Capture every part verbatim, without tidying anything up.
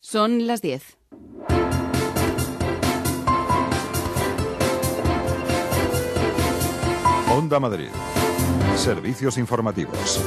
Son las diez. Onda Madrid. Servicios informativos.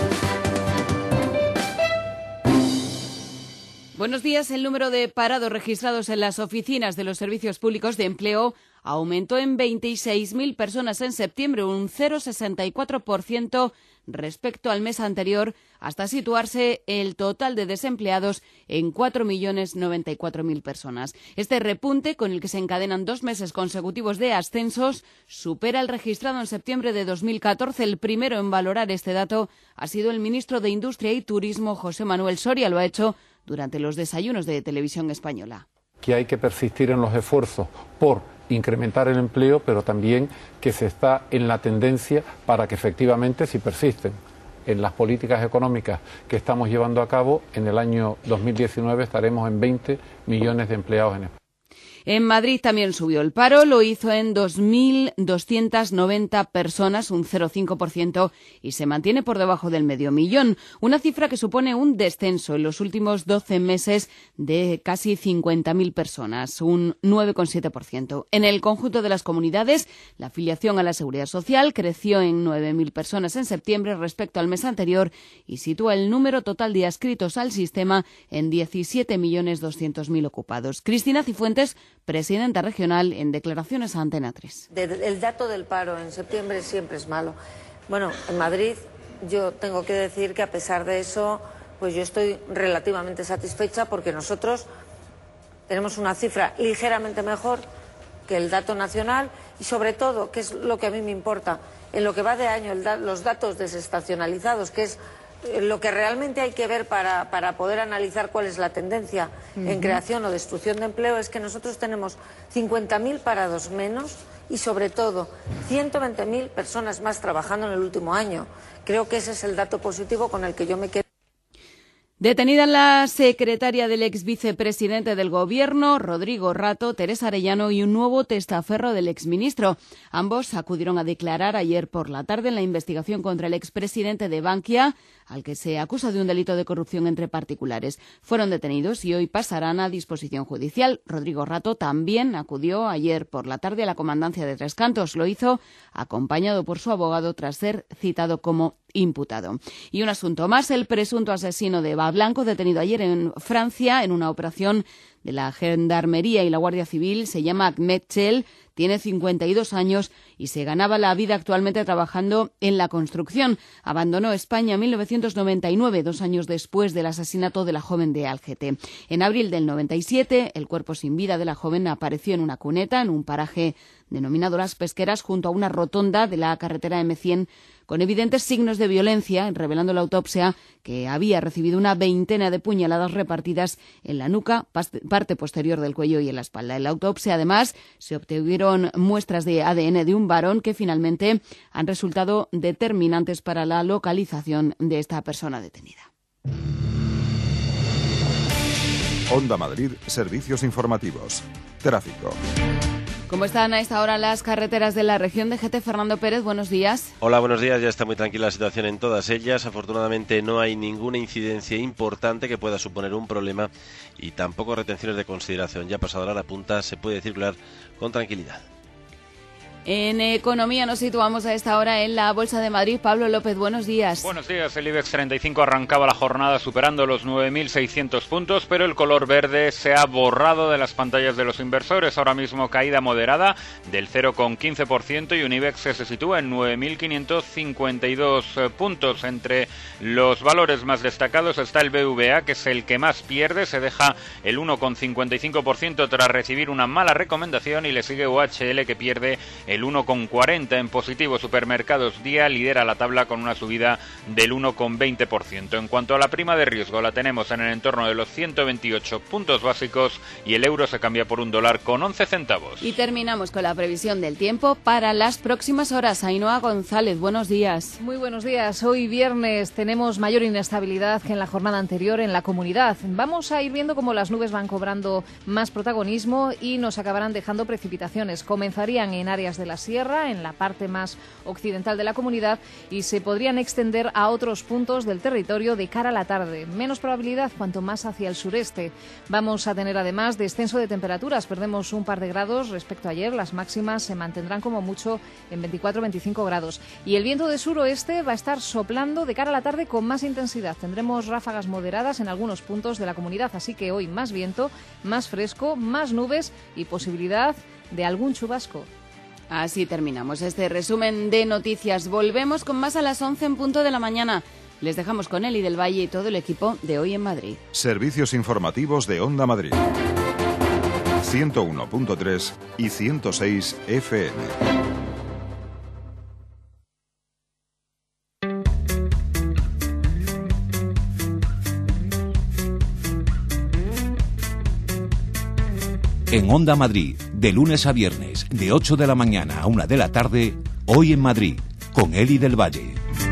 Buenos días. El número de parados registrados en las oficinas de los servicios públicos de empleo aumentó en veintiséis mil personas en septiembre, un cero coma sesenta y cuatro por ciento respecto al mes anterior, hasta situarse el total de desempleados en cuatro millones noventa y cuatro mil personas. Este repunte, con el que se encadenan dos meses consecutivos de ascensos, supera el registrado en septiembre de dos mil catorce. El primero en valorar este dato ha sido el ministro de Industria y Turismo, José Manuel Soria. Lo ha hecho durante los desayunos de Televisión Española. Que hay que persistir en los esfuerzos por incrementar el empleo, pero también que se está en la tendencia para que efectivamente, si persisten en las políticas económicas que estamos llevando a cabo, en el año dos mil diecinueve estaremos en veinte millones de empleados en España. En Madrid también subió el paro, lo hizo en dos mil doscientas noventa personas, un cero coma cinco por ciento, y se mantiene por debajo del medio millón, una cifra que supone un descenso en los últimos doce meses de casi cincuenta mil personas, un nueve coma siete por ciento. En el conjunto de las comunidades, la afiliación a la Seguridad Social creció en nueve mil personas en septiembre respecto al mes anterior y sitúa el número total de adscritos al sistema en diecisiete millones doscientos mil ocupados. Cristina Cifuentes, presidenta regional, en declaraciones a Antena tres. El dato del paro en septiembre siempre es malo. Bueno, en Madrid yo tengo que decir que a pesar de eso, pues yo estoy relativamente satisfecha porque nosotros tenemos una cifra ligeramente mejor que el dato nacional y sobre todo, que es lo que a mí me importa, en lo que va de año, el da los datos desestacionalizados, que es lo que realmente hay que ver para, para poder analizar cuál es la tendencia uh-huh. en creación o destrucción de empleo, es que nosotros tenemos cincuenta mil parados menos y, sobre todo, ciento veinte mil personas más trabajando en el último año. Creo que ese es el dato positivo con el que yo me quedo. Detenida la secretaria del ex vicepresidente del Gobierno, Rodrigo Rato, Teresa Arellano, y un nuevo testaferro del exministro. Ambos acudieron a declarar ayer por la tarde en la investigación contra el expresidente de Bankia, al que se acusa de un delito de corrupción entre particulares. Fueron detenidos y hoy pasarán a disposición judicial. Rodrigo Rato también acudió ayer por la tarde a la comandancia de Tres Cantos. Lo hizo acompañado por su abogado tras ser citado como imputado. Y un asunto más, el presunto asesino de Eva Blanco, detenido ayer en Francia en una operación de la Gendarmería y la Guardia Civil, se llama Ahmed Chel, tiene cincuenta y dos años y se ganaba la vida actualmente trabajando en la construcción. Abandonó España en mil novecientos noventa y nueve, dos años después del asesinato de la joven de Algete. En abril del noventa y siete, el cuerpo sin vida de la joven apareció en una cuneta en un paraje denominado Las Pesqueras, junto a una rotonda de la carretera eme cien, con evidentes signos de violencia, revelando la autopsia que había recibido una veintena de puñaladas repartidas en la nuca, parte posterior del cuello y en la espalda. En la autopsia, además, se obtuvieron muestras de A D N de un varón que finalmente han resultado determinantes para la localización de esta persona detenida. Onda Madrid, servicios informativos. Tráfico. ¿Cómo están a esta hora las carreteras de la región de G T? Fernando Pérez, buenos días. Hola, buenos días. Ya está muy tranquila la situación en todas ellas. Afortunadamente no hay ninguna incidencia importante que pueda suponer un problema y tampoco retenciones de consideración. Ya pasada la hora punta se puede circular con tranquilidad. En economía nos situamos a esta hora en la Bolsa de Madrid. Pablo López, buenos días. Buenos días. El IBEX treinta y cinco arrancaba la jornada superando los nueve mil seiscientos puntos, pero el color verde se ha borrado de las pantallas de los inversores. Ahora mismo caída moderada del cero coma quince por ciento y un IBEX que se sitúa en nueve mil quinientos cincuenta y dos puntos. Entre los valores más destacados está el B B V A, que es el que más pierde. Se deja el uno coma cincuenta y cinco por ciento tras recibir una mala recomendación y le sigue U H L, que pierde el uno coma cuarenta en positivo. Supermercados Día lidera la tabla con una subida del uno coma veinte por ciento. En cuanto a la prima de riesgo, la tenemos en el entorno de los ciento veintiocho puntos básicos y el euro se cambia por un dólar con once centavos. Y terminamos con la previsión del tiempo para las próximas horas. Ainhoa González, buenos días. Muy buenos días. Hoy viernes tenemos mayor inestabilidad que en la jornada anterior en la comunidad. Vamos a ir viendo cómo las nubes van cobrando más protagonismo y nos acabarán dejando precipitaciones. Comenzarían en áreas del de la sierra, en la parte más occidental de la comunidad, y se podrían extender a otros puntos del territorio de cara a la tarde. Menos probabilidad cuanto más hacia el sureste. Vamos a tener además descenso de temperaturas. Perdemos un par de grados respecto a ayer. Las máximas se mantendrán como mucho en veinticuatro a veinticinco grados. Y el viento de suroeste va a estar soplando de cara a la tarde con más intensidad. Tendremos ráfagas moderadas en algunos puntos de la comunidad. Así que hoy más viento, más fresco, más nubes y posibilidad de algún chubasco. Así terminamos este resumen de noticias. Volvemos con más a las once en punto de la mañana. Les dejamos con Eli del Valle y todo el equipo de Hoy en Madrid. Servicios informativos de Onda Madrid. ciento uno punto tres y ciento seis F M. En Onda Madrid, de lunes a viernes, de ocho de la mañana a una de la tarde, Hoy en Madrid, con Eli del Valle.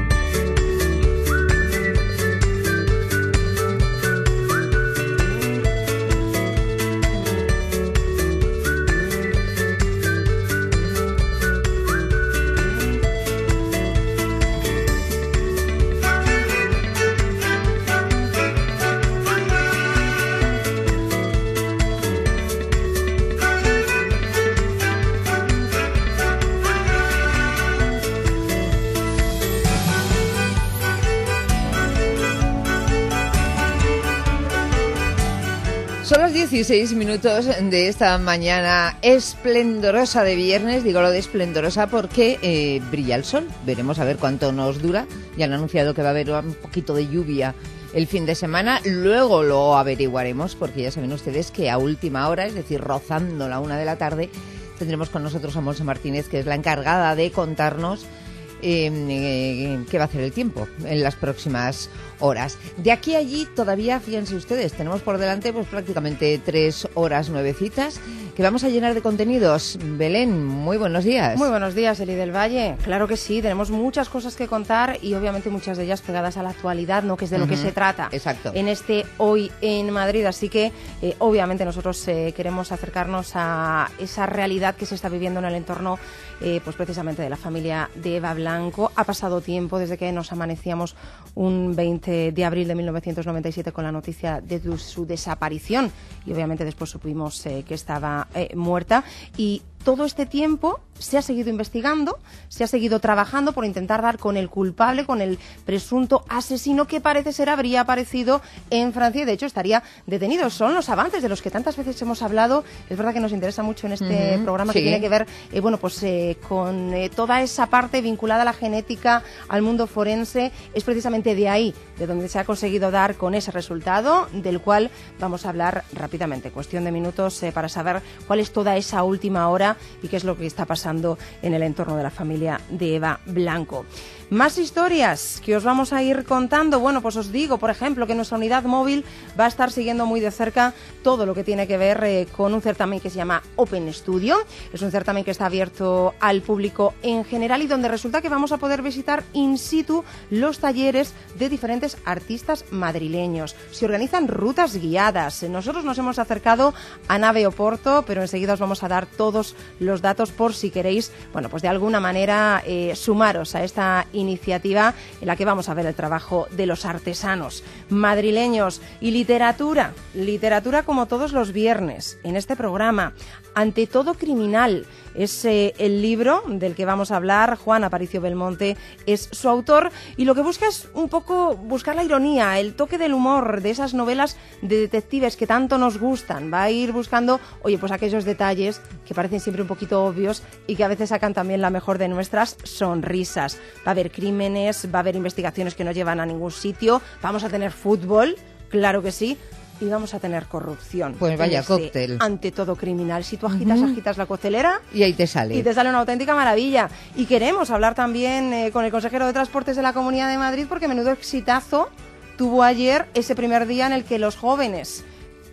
Son los dieciséis minutos de esta mañana esplendorosa de viernes. Digo lo de esplendorosa porque eh, brilla el sol. Veremos a ver cuánto nos dura. Ya han anunciado que va a haber un poquito de lluvia el fin de semana. Luego lo averiguaremos porque ya saben ustedes que a última hora, es decir, rozando la una de la tarde, tendremos con nosotros a Monse Martínez, que es la encargada de contarnos Eh, eh, qué va a hacer el tiempo en las próximas horas. De aquí a allí todavía, fíjense ustedes, tenemos por delante pues prácticamente tres horas nuevecitas que vamos a llenar de contenidos. Belén, muy buenos días. Muy buenos días, Eli del Valle. Claro que sí, tenemos muchas cosas que contar y obviamente muchas de ellas pegadas a la actualidad, ¿no? Que es de lo uh-huh. que se trata. Exacto. En este Hoy en Madrid, así que eh, obviamente nosotros eh, queremos acercarnos a esa realidad que se está viviendo en el entorno eh, pues precisamente de la familia de Eva Blanco. Ha pasado tiempo desde que nos amanecíamos un veinte de abril de mil novecientos noventa y siete con la noticia de su desaparición y obviamente después supimos eh, que estaba eh, muerta, y todo este tiempo se ha seguido investigando, se ha seguido trabajando por intentar dar con el culpable, con el presunto asesino que parece ser habría aparecido en Francia y de hecho estaría detenido. Son los avances de los que tantas veces hemos hablado. Es verdad que nos interesa mucho en este uh-huh, programa sí. que tiene que ver eh, bueno, pues, eh, con eh, toda esa parte vinculada a la genética, al mundo forense. Es precisamente de ahí de donde se ha conseguido dar con ese resultado, del cual vamos a hablar rápidamente. Cuestión de minutos eh, para saber cuál es toda esa última hora y qué es lo que está pasando en el entorno de la familia de Eva Blanco. Más historias que os vamos a ir contando. Bueno, pues os digo, por ejemplo, que nuestra unidad móvil va a estar siguiendo muy de cerca todo lo que tiene que ver eh, con un certamen que se llama Open Studio. Es un certamen que está abierto al público en general y donde resulta que vamos a poder visitar in situ los talleres de diferentes artistas madrileños. Se organizan rutas guiadas. Nosotros nos hemos acercado a Nave Oporto, pero enseguida os vamos a dar todos los datos por si queréis, bueno, pues de alguna manera eh, sumaros a esta iniciativa en la que vamos a ver el trabajo de los artesanos madrileños. Y literatura, literatura como todos los viernes en este programa. Ante todo criminal es eh, el libro del que vamos a hablar. Juan Aparicio Belmonte es su autor y lo que busca es un poco buscar la ironía, el toque del humor de esas novelas de detectives que tanto nos gustan. Va a ir buscando, oye, pues aquellos detalles que parecen siempre un poquito obvios y que a veces sacan también la mejor de nuestras sonrisas. Va a haber crímenes, va a haber investigaciones que no llevan a ningún sitio, vamos a tener fútbol, claro que sí, y vamos a tener corrupción. Pues vaya este cóctel. Ante todo criminal. Si tú agitas, uh-huh. agitas la coctelera y ahí te sale. Y te sale una auténtica maravilla. Y queremos hablar también eh, con el consejero de Transportes de la Comunidad de Madrid porque menudo exitazo tuvo ayer ese primer día en el que los jóvenes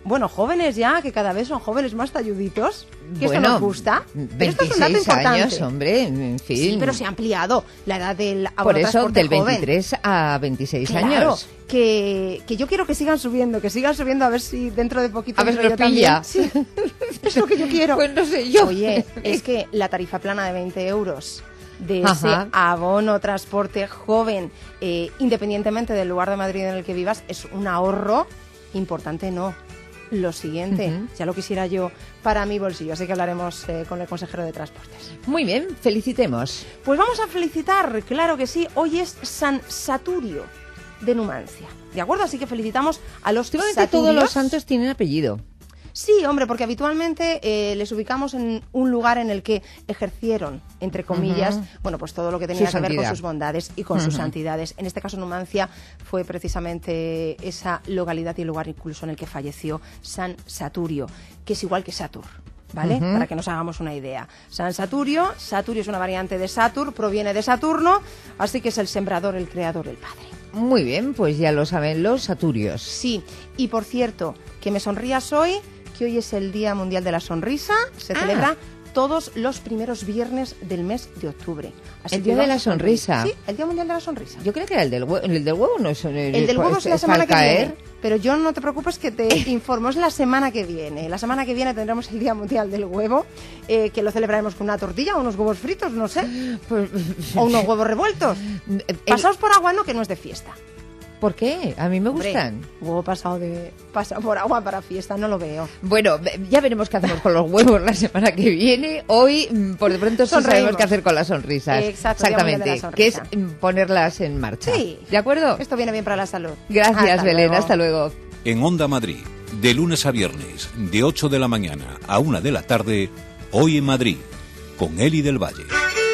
bueno, jóvenes ya, que cada vez son jóvenes más talluditos, que bueno, esto nos gusta. Pero esto es un dato veintiséis importante. años, hombre, en fin. Sí, pero se ha ampliado la edad del Por abono eso, transporte del joven. veintitrés a veintiséis Claro, años. que, que yo quiero que sigan subiendo, que sigan subiendo, a ver si dentro de poquito... A ver si entro nos yo pilla. también. Sí, es lo que yo quiero. Pues no sé yo. Oye, es que la tarifa plana de veinte euros de ese Ajá. abono transporte joven, eh, independientemente del lugar de Madrid en el que vivas, es un ahorro importante, ¿no? Lo siguiente, Ujú. ya lo quisiera yo para mi bolsillo, así que hablaremos eh, con el consejero de Transportes. Muy bien, felicitemos. Pues vamos a felicitar, claro que sí, hoy es San Saturio de Numancia, ¿de acuerdo? Así que felicitamos a los Últimamente saturios. todos los santos tienen apellido. Sí, hombre, porque habitualmente eh, les ubicamos en un lugar en el que ejercieron, entre comillas, Ujú. bueno, pues todo lo que tenía Su que ver con santidad. sus bondades y con sus Ujú. santidades. En este caso, Numancia fue precisamente esa localidad y el lugar incluso en el que falleció San Saturio, que es igual que Satur. ¿Vale? Ujú. Para que nos hagamos una idea. San Saturio, Saturio es una variante de Satur, proviene de Saturno, así que es el sembrador, el creador, el padre. Muy bien, pues ya lo saben los saturios. Sí, y por cierto, que me sonrías hoy, que hoy es el Día Mundial de la Sonrisa, se Ah. celebra todos los primeros viernes del mes de octubre. Así El que Día de vamos la a sonreír. Sonrisa. Sí, el Día Mundial de la Sonrisa. Yo creo que era el del huevo, el del huevo no es El del huevo es la semana que caer. viene, pero yo no te preocupes que te informo, es la semana que viene. La semana que viene tendremos el Día Mundial del Huevo, eh, que lo celebraremos con una tortilla o unos huevos fritos, no sé, Pues, o unos huevos revueltos. el- Pasaos por agua, no, que no es de fiesta. ¿Por qué? A mí me Hombre, gustan. huevo pasado de pasado por agua para fiesta, no lo veo. Bueno, ya veremos qué hacemos con los huevos la semana que viene. Hoy, mm, por de pronto, sí Sonreímos. sabemos qué hacer con las sonrisas. Exacto, Día Mundial de la Exactamente, que es Sonrisa. mm, ponerlas en marcha. Sí. ¿De acuerdo? Esto viene bien para la salud. Gracias, Hasta Belén. luego. Hasta luego. En Onda Madrid, de lunes a viernes, de ocho de la mañana a una de la tarde, Hoy en Madrid, con Eli del Valle.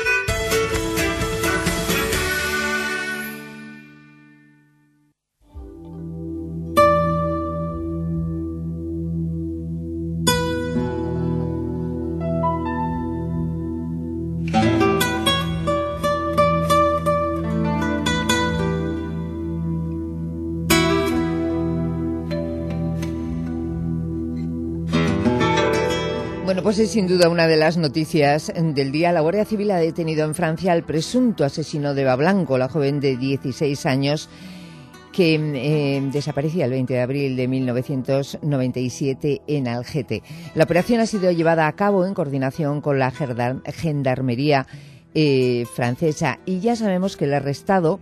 Bueno, pues es sin duda una de las noticias del día. La Guardia Civil ha detenido en Francia al presunto asesino de Eva Blanco, la joven de dieciséis años que eh, desaparecía el veinte de abril de mil novecientos noventa y siete en Algete. La operación ha sido llevada a cabo en coordinación con la Gendarmería eh, francesa y ya sabemos que el arrestado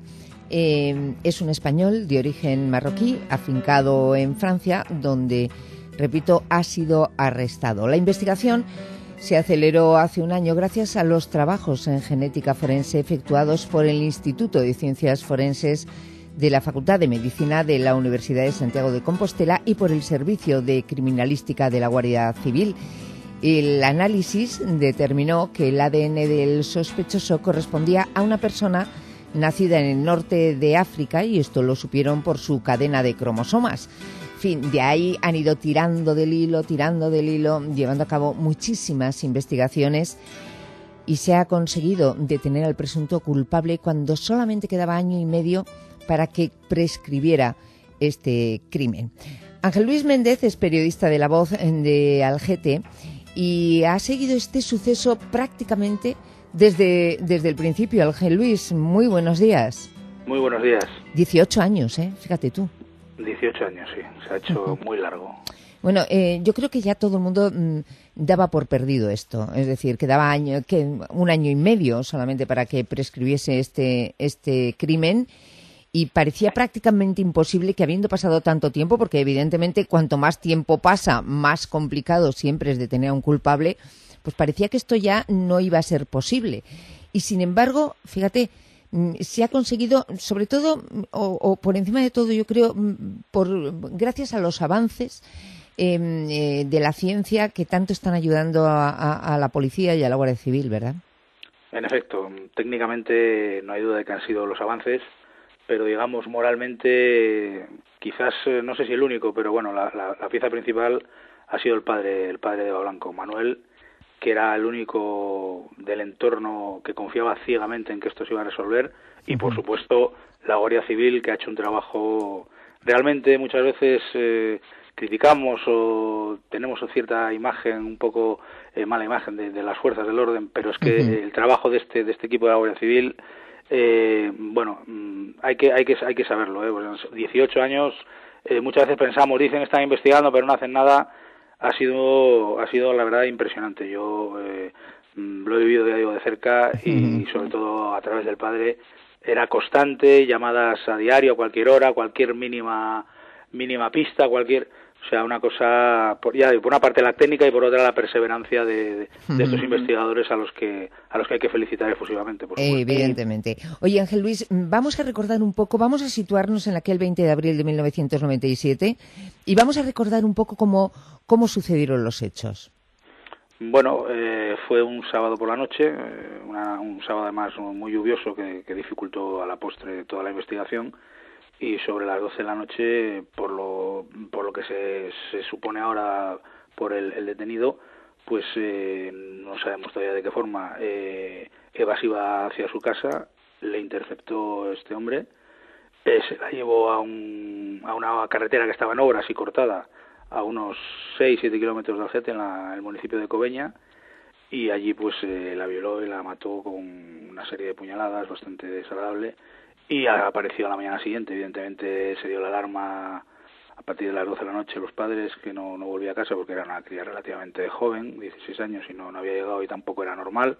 eh, es un español de origen marroquí, afincado en Francia, donde, repito, ha sido arrestado. La investigación se aceleró hace un año gracias a los trabajos en genética forense efectuados por el Instituto de Ciencias Forenses de la Facultad de Medicina de la Universidad de Santiago de Compostela y por el Servicio de Criminalística de la Guardia Civil. El análisis determinó que el A D N del sospechoso correspondía a una persona nacida en el norte de África, y esto lo supieron por su cadena de cromosomas. En fin, de ahí han ido tirando del hilo, tirando del hilo, llevando a cabo muchísimas investigaciones y se ha conseguido detener al presunto culpable cuando solamente quedaba año y medio para que prescribiera este crimen. Ángel Luis Méndez es periodista de La Voz de Algete y ha seguido este suceso prácticamente desde, desde el principio. Ángel Luis, muy buenos días. Muy buenos días. dieciocho años, ¿eh? Fíjate tú. dieciocho años, sí. Se ha hecho uh-huh. muy largo. Bueno, eh, yo creo que ya todo el mundo mmm, daba por perdido esto. Es decir, quedaba año, que un año y medio solamente para que prescribiese este, este crimen. Y parecía prácticamente imposible que, habiendo pasado tanto tiempo, porque evidentemente cuanto más tiempo pasa, más complicado siempre es detener a un culpable, pues parecía que esto ya no iba a ser posible. Y sin embargo, fíjate, se ha conseguido, sobre todo, o, o por encima de todo, yo creo, por gracias a los avances eh, eh, de la ciencia que tanto están ayudando a, a, a la policía y a la Guardia Civil, ¿verdad? En efecto, técnicamente no hay duda de que han sido los avances, pero digamos moralmente quizás, no sé si el único, pero bueno, la, la, la pieza principal ha sido el padre, el padre de Eva Blanco, Manuel, que era el único del entorno que confiaba ciegamente en que esto se iba a resolver, y uh-huh. por supuesto la Guardia Civil, que ha hecho un trabajo realmente muchas veces eh, criticamos o tenemos cierta imagen, un poco eh, mala imagen de, de las fuerzas del orden, pero es que uh-huh. el trabajo de este de este equipo de la Guardia Civil, eh, bueno, hay que hay que hay que saberlo, ¿eh? Pues dieciocho años, eh, muchas veces pensamos, dicen están investigando, pero no hacen nada. Ha sido ha sido la verdad impresionante. Yo eh, lo he vivido, ya digo, de cerca y uh-huh. sobre todo a través del padre. Era constante, llamadas a diario, a cualquier hora, cualquier mínima mínima pista, cualquier, o sea, una cosa, por, ya por una parte la técnica y por otra la perseverancia de, de, de estos investigadores a los que a los que hay que felicitar efusivamente. Por supuesto. Evidentemente. Oye, Ángel Luis, vamos a recordar un poco, vamos a situarnos en aquel veinte de abril de mil novecientos noventa y siete y vamos a recordar un poco cómo, cómo sucedieron los hechos. Bueno, eh, fue un sábado por la noche, eh, una, un sábado además muy lluvioso que, que dificultó a la postre toda la investigación. Y sobre las doce de la noche, por lo por lo que se, se supone ahora por el, el detenido, pues eh, no sabemos todavía de qué forma, eh, Eva se iba hacia su casa, le interceptó este hombre, eh, se la llevó a, un, a una carretera que estaba en obras y cortada a unos seis siete kilómetros de Algete, en la, el municipio de Cobeña, y allí pues eh, la violó y la mató con una serie de puñaladas bastante desagradable. Y apareció a la mañana siguiente. Evidentemente se dio la alarma a partir de las doce de la noche los padres, que no, no volvía a casa porque era una cría relativamente joven, dieciséis años, y no, no había llegado y tampoco era normal.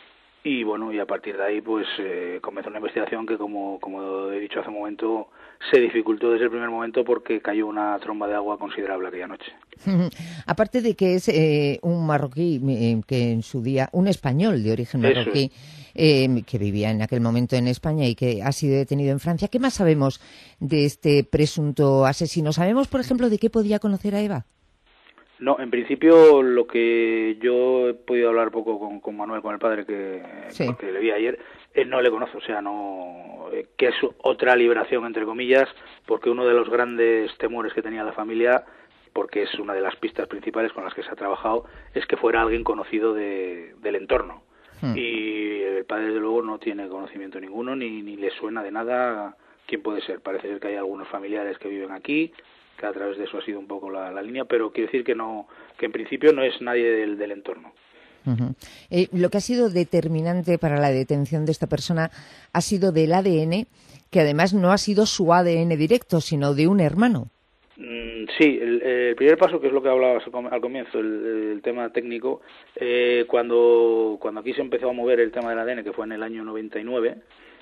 Y bueno, y a partir de ahí pues eh, comenzó una investigación que, como, como he dicho hace un momento, se dificultó desde el primer momento porque cayó una tromba de agua considerable aquella noche. Aparte de que es eh, un marroquí, eh, que en su día, un español de origen marroquí, eh, que vivía en aquel momento en España y que ha sido detenido en Francia, ¿qué más sabemos de este presunto asesino? ¿Sabemos, por ejemplo, de qué podía conocer a Eva? No, en principio lo que yo he podido hablar poco con, con Manuel, con el padre, que, sí. que le vi ayer, él no le conoce, o sea, no, que es otra liberación, entre comillas, porque uno de los grandes temores que tenía la familia, porque es una de las pistas principales con las que se ha trabajado, es que fuera alguien conocido de, del entorno. Hmm. Y el padre, desde luego, no tiene conocimiento ninguno, ni, ni le suena de nada quién puede ser. Parece ser que hay algunos familiares que viven aquí, que a través de eso ha sido un poco la, la línea, pero quiero decir que no, que en principio no es nadie del, del entorno. Uh-huh. Eh, lo que ha sido determinante para la detención de esta persona ha sido del A D N, que además no ha sido su A D N directo, sino de un hermano. Mm, sí, el, el primer paso, que es lo que hablabas al comienzo, el, el tema técnico, eh, cuando, cuando aquí se empezó a mover el tema del A D N, que fue en el año noventa y nueve,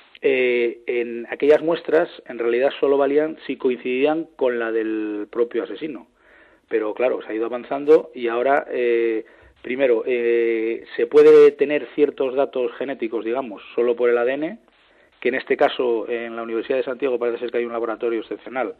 Eh, en aquellas muestras en realidad solo valían si coincidían con la del propio asesino, pero claro, se ha ido avanzando y ahora eh, primero eh, se puede tener ciertos datos genéticos, digamos, solo por el A D N, que en este caso en la Universidad de Santiago parece ser que hay un laboratorio excepcional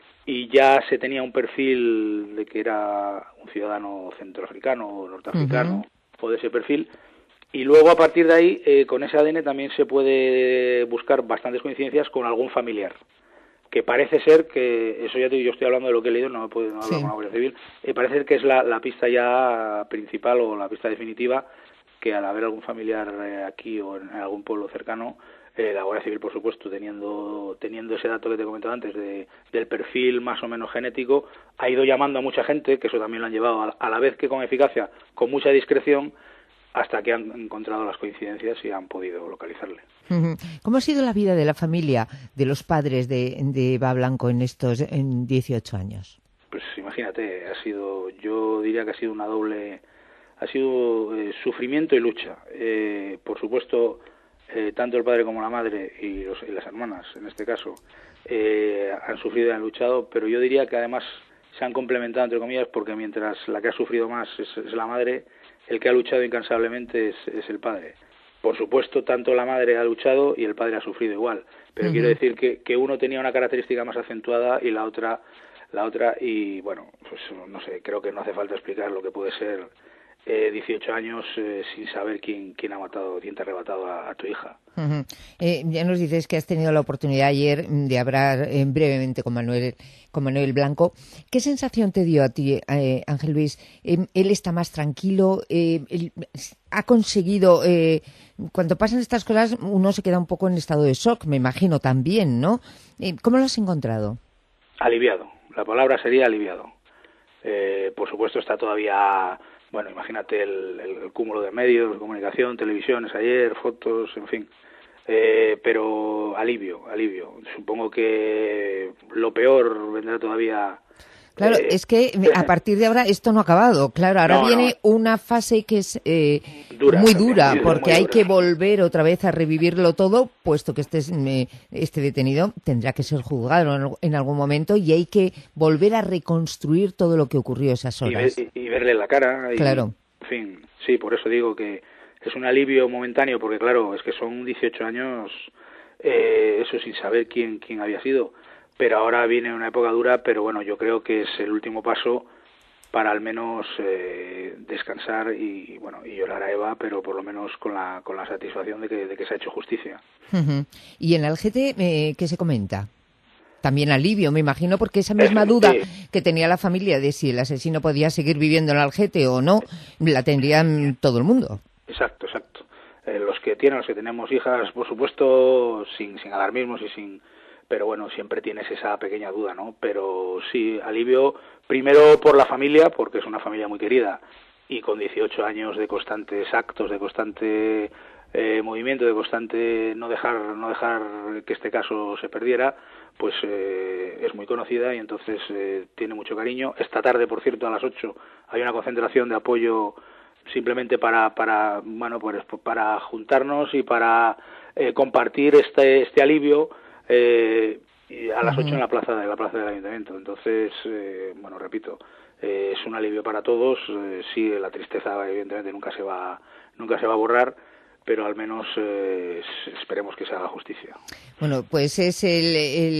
y ya se tenía un perfil de que era un ciudadano centroafricano o norteafricano, uh-huh. o de ese perfil. Y luego, a partir de ahí, eh, con ese A D N también se puede buscar bastantes coincidencias con algún familiar. Que parece ser que, eso ya te digo, yo estoy hablando de lo que he leído, no me puedo no hablar sí. con la Guardia Civil, eh, parece ser que es la, la pista ya principal o la pista definitiva, que al haber algún familiar eh, aquí o en algún pueblo cercano, eh, la Guardia Civil, por supuesto, teniendo teniendo ese dato que te he comentado antes, de, del perfil más o menos genético, ha ido llamando a mucha gente, que eso también lo han llevado a, a la vez que con eficacia, con mucha discreción, hasta que han encontrado las coincidencias y han podido localizarle. ¿Cómo ha sido la vida de la familia, de los padres de, de Eva Blanco en estos en dieciocho años? Pues imagínate, ha sido, yo diría que ha sido una doble, ha sido eh, sufrimiento y lucha. Eh, por supuesto, eh, tanto el padre como la madre y, los, y las hermanas, en este caso, eh, han sufrido y han luchado, pero yo diría que además se han complementado, entre comillas, porque mientras la que ha sufrido más es, es la madre, el que ha luchado incansablemente es, es el padre. Por supuesto, tanto la madre ha luchado y el padre ha sufrido igual, pero uh-huh. quiero decir que, que uno tenía una característica más acentuada y la otra, la otra y bueno, pues no sé, creo que no hace falta explicar lo que puede ser eh, dieciocho años eh, sin saber quién, quién ha matado, quién te ha arrebatado a, a tu hija. Uh-huh. Eh, ya nos dices que has tenido la oportunidad ayer de hablar eh, brevemente con Manuel, con Manuel Blanco. ¿Qué sensación te dio a ti, eh, Ángel Luis? Eh, ¿Él está más tranquilo? Eh, él ¿Ha conseguido...? Eh, cuando pasan estas cosas uno se queda un poco en estado de shock, me imagino también, ¿no? Eh, ¿Cómo lo has encontrado? Aliviado. La palabra sería aliviado. Eh, por supuesto está todavía, bueno, imagínate el, el, el cúmulo de medios, comunicación, televisiones ayer, fotos, en fin. Eh, pero alivio, alivio. Supongo que lo peor vendrá todavía. Claro, eh, es que a partir de ahora esto no ha acabado. Claro, ahora no, viene no. una fase que es eh, Dura, muy también, dura, muy porque muy hay dura. que volver otra vez a revivirlo todo, puesto que este, eh, este detenido tendrá que ser juzgado en, en algún momento y hay que volver a reconstruir todo lo que ocurrió esas Y, horas. ver- y verle la cara. Y, Claro. En fin, sí, por eso digo que es un alivio momentáneo, porque claro, es que son dieciocho años, eh, eso sin saber quién, quién había sido. Pero ahora viene una época dura, pero bueno, yo creo que es el último paso para al menos eh, descansar y bueno y llorar a Eva, pero por lo menos con la con la satisfacción de que, de que se ha hecho justicia. Uh-huh. Y en Algete, eh, ¿qué se comenta? También alivio, me imagino, porque esa misma duda Sí. que tenía la familia de si el asesino podía seguir viviendo en Algete o no, la tendrían todo el mundo. Exacto, exacto. Eh, los que tienen, los que tenemos hijas, por supuesto, sin, sin alarmismos y sin... Pero bueno, siempre tienes esa pequeña duda, ¿no? Pero sí, alivio, primero por la familia, porque es una familia muy querida, y con dieciocho años de constantes actos, de constante eh, movimiento, de constante no dejar, no dejar que este caso se perdiera, pues eh, es muy conocida y entonces eh, tiene mucho cariño. Esta tarde, por cierto, a las ocho hay una concentración de apoyo simplemente para para bueno pues para juntarnos y para eh, compartir este este alivio eh, y a las ocho Ujú. en la plaza de la plaza del ayuntamiento. Entonces eh, bueno, repito, eh, es un alivio para todos. Eh, sí, la tristeza evidentemente nunca se va nunca se va a borrar, pero al menos eh, esperemos que se haga justicia. Bueno, pues es el,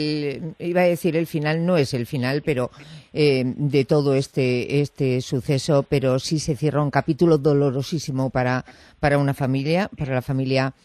el iba a decir el final, no es el final, pero eh, de todo este este suceso, pero sí se cierra un capítulo dolorosísimo para para una familia, para la familia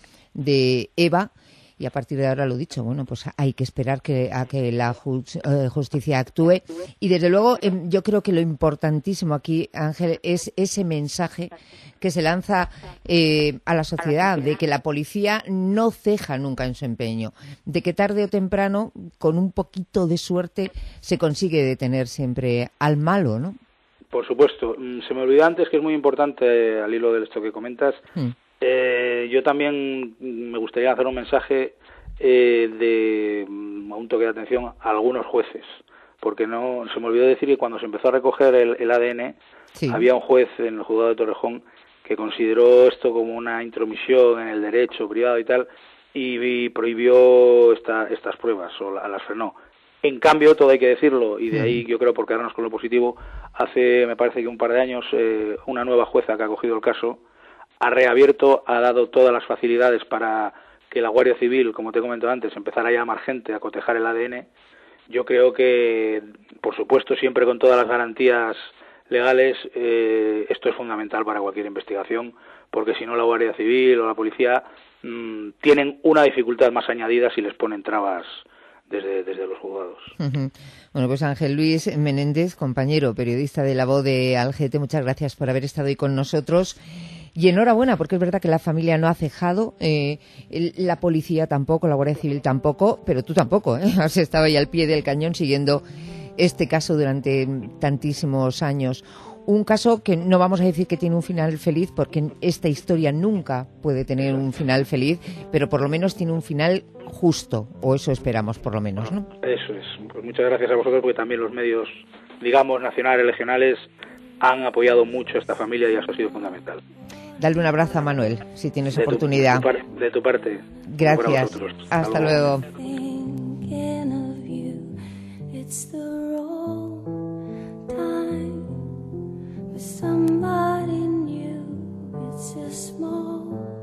de Eva. Y a partir de ahora, lo dicho, bueno, pues hay que esperar que, a que la ju- eh, justicia actúe. Y desde luego, eh, yo creo que lo importantísimo aquí, Ángel, es ese mensaje que se lanza eh, a la sociedad de que la policía no ceja nunca en su empeño, de que tarde o temprano, con un poquito de suerte, se consigue detener siempre al malo, ¿no? Por supuesto. Mm, Se me olvidó antes, que es muy importante, eh, al hilo de esto que comentas. Mm. Eh, yo también me gustaría hacer un mensaje eh, de mm, un toque de atención a algunos jueces, porque no se me olvidó decir que cuando se empezó a recoger el, el A D N, Sí. había un juez en el juzgado de Torrejón que consideró esto como una intromisión en el derecho privado y tal, y, y prohibió esta, estas pruebas, o la- las frenó. En cambio, todo hay que decirlo, y de ahí yo creo, por quedarnos con lo positivo, hace, me parece que un par de años, eh, una nueva jueza que ha cogido el caso ha reabierto, ha dado todas las facilidades para que la Guardia Civil, como te he comentado antes, empezara a llamar gente a cotejar el A D N. Yo creo que, por supuesto, siempre con todas las garantías legales, eh, esto es fundamental para cualquier investigación, porque si no la Guardia Civil o la policía mmm, tienen una dificultad más añadida si les ponen trabas desde, desde los juzgados. Ujú. Bueno, pues Ángel Luis Menéndez, compañero periodista de La Voz de Algete, muchas gracias por haber estado hoy con nosotros. Y enhorabuena, porque es verdad que la familia no ha cejado, eh, el- la policía tampoco, la Guardia Civil tampoco, pero tú tampoco, ¿eh? Has estado ahí al pie del cañón siguiendo este caso durante tantísimos años. Un caso que no vamos a decir que tiene un final feliz, porque esta historia nunca puede tener un final feliz, pero por lo menos tiene un final justo, o eso esperamos por lo menos, ¿no? Eso es. Pues muchas gracias a vosotros, porque también los medios, digamos, nacionales, regionales, han apoyado mucho a esta familia y eso ha sido fundamental. Dale un abrazo a Manuel, si tienes De tu- oportunidad. de tu par- de tu parte. Gracias. Para vosotros. Hasta luego. Thinking of you, it's the wrong time for somebody new. It's a small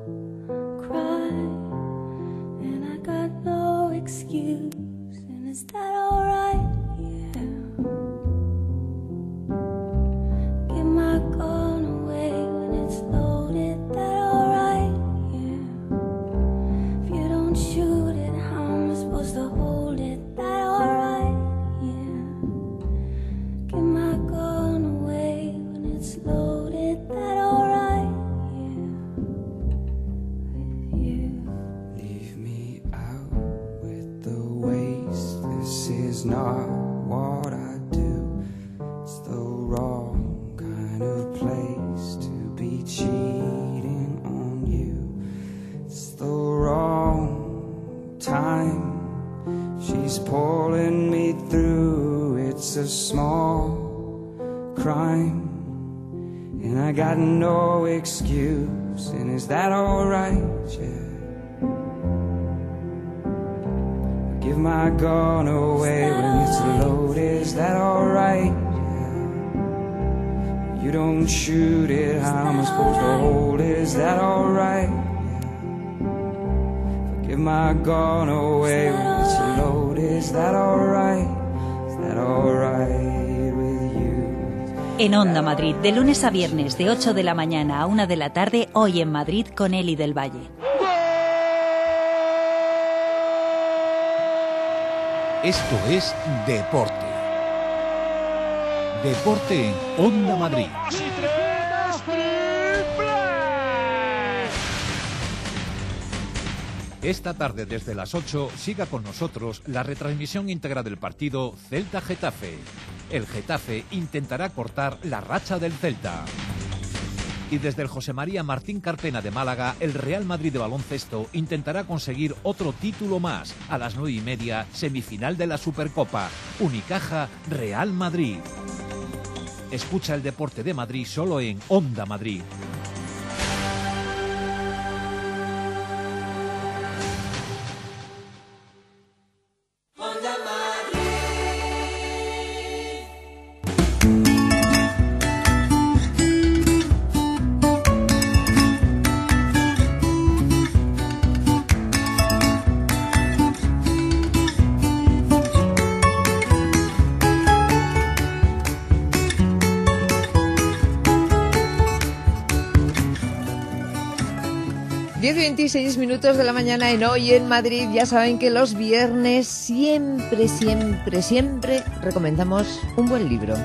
cry, and I got no excuse. And is that alright? Yeah. Give my gun away when it's loaded. That alright? Yeah. If you don't shoot it, how am I supposed to hold it? That alright? Yeah. crime, and I got no excuse, and is that alright? Yeah. I give my gun away when it's loaded, is that alright? Yeah. You don't shoot it, how am I supposed to hold it, is that alright? Yeah. I give my gun away when it's loaded, is that alright? Is that alright? En Onda Madrid, de lunes a viernes, de ocho de la mañana a una de la tarde, Hoy en Madrid, con Eli del Valle. Esto es Deporte. Deporte en Onda Madrid. Esta tarde, desde las ocho, siga con nosotros la retransmisión íntegra del partido Celta-Getafe. El Getafe intentará cortar la racha del Celta. Y desde el José María Martín Carpena de Málaga, el Real Madrid de baloncesto intentará conseguir otro título más. A las nueve y media, semifinal de la Supercopa. Unicaja Real Madrid. Escucha el deporte de Madrid solo en Onda Madrid. diez y veintiséis minutos de la mañana en Hoy en Madrid. Ya saben que los viernes siempre, siempre, siempre recomendamos un buen libro.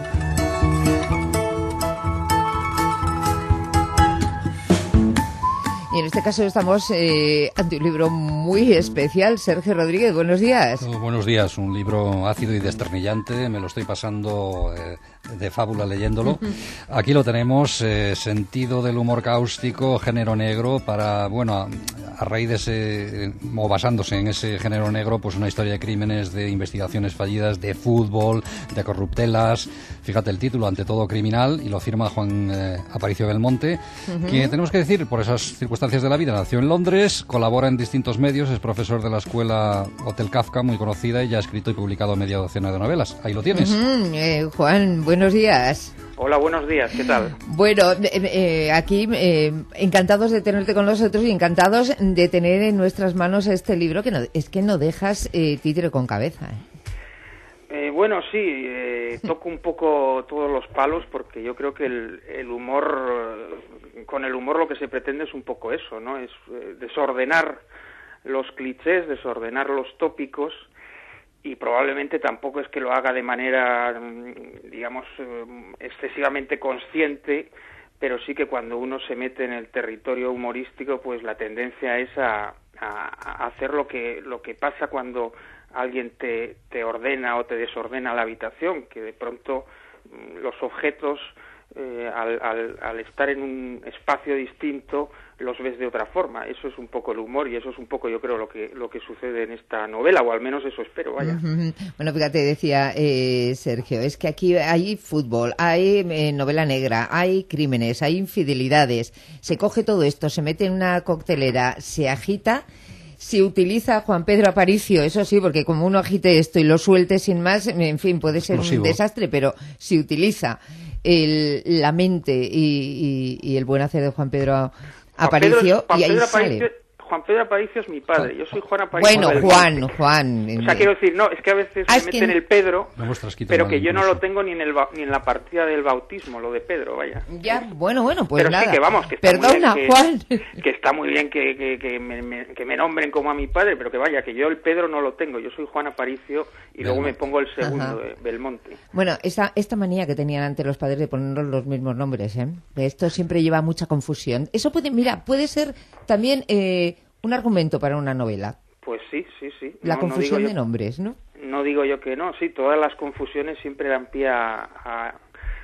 Y en este caso estamos eh, ante un libro muy especial. Sergio Rodríguez, buenos días. Oh, buenos días, un libro ácido y desternillante, me lo estoy pasando eh, de fábula leyéndolo. Aquí lo tenemos, eh, sentido del humor cáustico, género negro, para, bueno, a, a raíz de ese, o basándose en ese género negro, pues una historia de crímenes, de investigaciones fallidas, de fútbol, de corruptelas. Fíjate el título, Ante todo criminal, y lo firma Juan eh, Aparicio Belmonte, uh-huh. que tenemos que decir, por esas circunstancias de la vida, nació en Londres, colabora en distintos medios, es profesor de la escuela Hotel Kafka, muy conocida, y ya ha escrito y publicado media docena de novelas. Ahí lo tienes. Uh-huh. eh, Juan, buenos días. Hola, buenos días, ¿qué tal? Bueno, eh, eh, aquí eh, encantados de tenerte con nosotros y encantados de tener en nuestras manos este libro, que no, es que no dejas eh, títere con cabeza. Eh, bueno, sí, eh, toco un poco todos los palos porque yo creo que el, el humor, con el humor lo que se pretende es un poco eso, ¿no? Es eh, desordenar los clichés, desordenar los tópicos, y probablemente tampoco es que lo haga de manera, digamos, excesivamente consciente, pero sí que cuando uno se mete en el territorio humorístico, pues la tendencia es a, a, a hacer lo que, lo que pasa cuando alguien te, te ordena o te desordena la habitación, que de pronto los objetos, eh, al, al, al estar en un espacio distinto, los ves de otra forma. Eso es un poco el humor, y eso es un poco, yo creo, lo que lo que sucede en esta novela, o al menos eso espero, vaya. Uh-huh. Bueno, fíjate, decía eh, Sergio, es que aquí hay fútbol, hay eh, novela negra, hay crímenes, hay infidelidades. Se coge todo esto, se mete en una coctelera, se agita. Si utiliza Juan Pedro Aparicio, eso sí, porque como uno agite esto y lo suelte sin más, en fin, puede ser Explosivo. Un desastre, pero si utiliza el, la mente y, y, y el buen hacer de Juan Pedro Aparicio, Juan Pedro, Juan y ahí Pedro sale. Aparicio, Juan Pedro Aparicio es mi padre, yo soy Juan Aparicio. Bueno, Juan, Juan. O sea, quiero decir, no, es que a veces ah, se meten que... el Pedro, pero que yo incluso. no lo tengo ni en el ni en la partida del bautismo, lo de Pedro, vaya. Ya, bueno, bueno, pues pero nada. sí que vamos, que está Perdona, muy bien Juan. que, que está muy bien que, que, que, me, me, que me nombren como a mi padre, pero que vaya, que yo el Pedro no lo tengo, yo soy Juan Aparicio y Belmonte. Luego me pongo el segundo, de Belmonte. Bueno, esta, esta manía que tenían antes los padres de ponernos los mismos nombres, ¿eh? Esto siempre lleva mucha confusión. Eso puede, mira, puede ser también eh, un argumento para una novela. Pues sí, sí, sí. La no, confusión no de yo, nombres, ¿no? No digo yo que no, sí, todas las confusiones siempre dan pie a, a,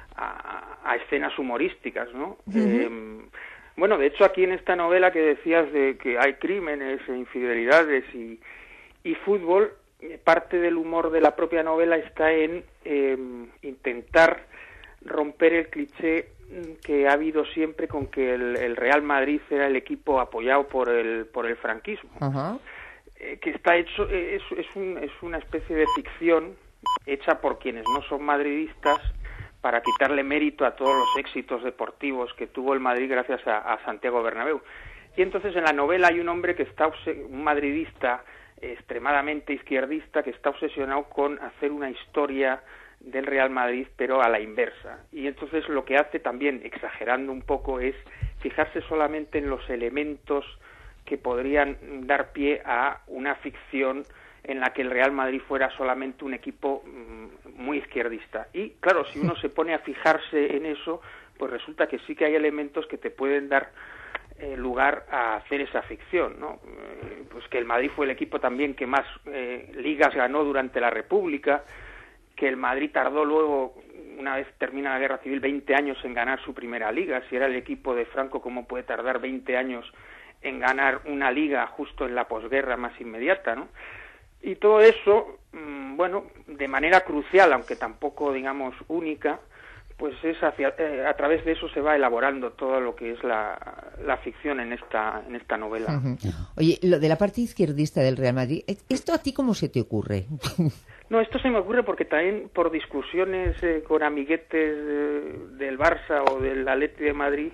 a, a escenas humorísticas, ¿no? Uh-huh. Eh, bueno, de hecho aquí en esta novela que decías de que hay crímenes e infidelidades y, y fútbol, parte del humor de la propia novela está en eh, intentar romper el cliché que ha habido siempre con que el, el Real Madrid era el equipo apoyado por el por el franquismo. Ajá. Eh, que está hecho, eh, es, es, un, es una especie de ficción hecha por quienes no son madridistas para quitarle mérito a todos los éxitos deportivos que tuvo el Madrid gracias a, a Santiago Bernabéu. Y entonces en la novela hay un hombre que está, un madridista extremadamente izquierdista, que está obsesionado con hacer una historia del Real Madrid, pero a la inversa. Y entonces lo que hace también, exagerando un poco, es fijarse solamente en los elementos que podrían dar pie a una ficción en la que el Real Madrid fuera solamente un equipo mmm, muy izquierdista. Y claro, si uno se pone a fijarse en eso, pues resulta que sí que hay elementos que te pueden dar eh, lugar a hacer esa ficción, ¿no? Eh, pues que el Madrid fue el equipo también que más eh, ligas ganó durante la República, que el Madrid tardó luego, una vez termina la Guerra Civil, veinte años en ganar su primera liga. Si era el equipo de Franco, ¿cómo puede tardar veinte años en ganar una liga justo en la posguerra más inmediata, ¿no? Y todo eso, bueno, de manera crucial, aunque tampoco, digamos, única, pues es hacia, eh, a través de eso se va elaborando todo lo que es la, la ficción en esta en esta novela. Uh-huh. Oye, lo de la parte izquierdista del Real Madrid, ¿esto a ti cómo se te ocurre? No, esto se me ocurre porque también por discusiones eh, con amiguetes eh, del Barça o del Atleti de Madrid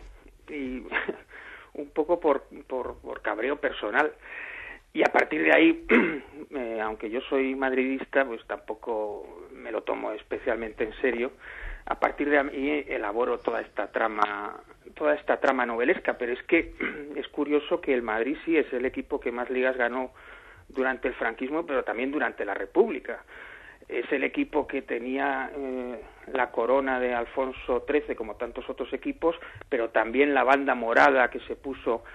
y un poco por, por, por cabreo personal. Y a partir de ahí, eh, aunque yo soy madridista, pues tampoco me lo tomo especialmente en serio. A partir de ahí elaboro toda esta trama, toda esta trama novelesca, pero es que es curioso que el Madrid sí es el equipo que más ligas ganó durante el franquismo, pero también durante la República. Es el equipo que tenía eh, la corona de Alfonso trece, como tantos otros equipos, pero también la banda morada que se puso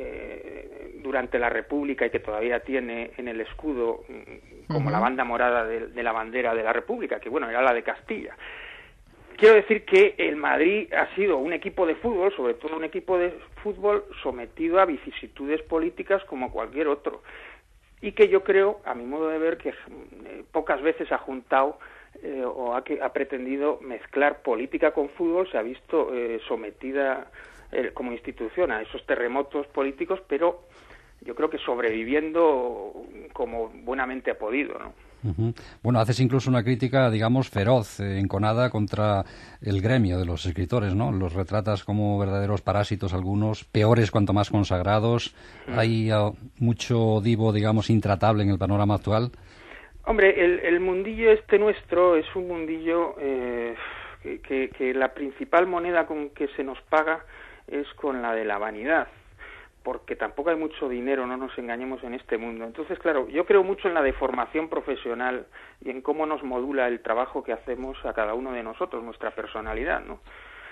eh, durante la República y que todavía tiene en el escudo como uh-huh. la banda morada de, de la bandera de la República, que bueno, era la de Castilla. Quiero decir que el Madrid ha sido un equipo de fútbol, sobre todo un equipo de fútbol sometido a vicisitudes políticas como cualquier otro, y que yo creo, a mi modo de ver, que eh, pocas veces ha juntado eh, o ha, que, ha pretendido mezclar política con fútbol, se ha visto eh, sometida eh, como institución a esos terremotos políticos, pero yo creo que sobreviviendo como buenamente ha podido, ¿no? Uh-huh. Bueno, haces incluso una crítica, digamos, feroz, eh, enconada contra el gremio de los escritores, ¿no? Los retratas como verdaderos parásitos algunos, peores cuanto más consagrados. Uh-huh. Hay uh, mucho divo, digamos, intratable en el panorama actual. Hombre, el, el mundillo este nuestro es un mundillo eh, que, que, que la principal moneda con que se nos paga es con la de la vanidad, porque tampoco hay mucho dinero, no nos engañemos, en este mundo. Entonces, claro, yo creo mucho en la deformación profesional y en cómo nos modula el trabajo que hacemos a cada uno de nosotros, nuestra personalidad, ¿no?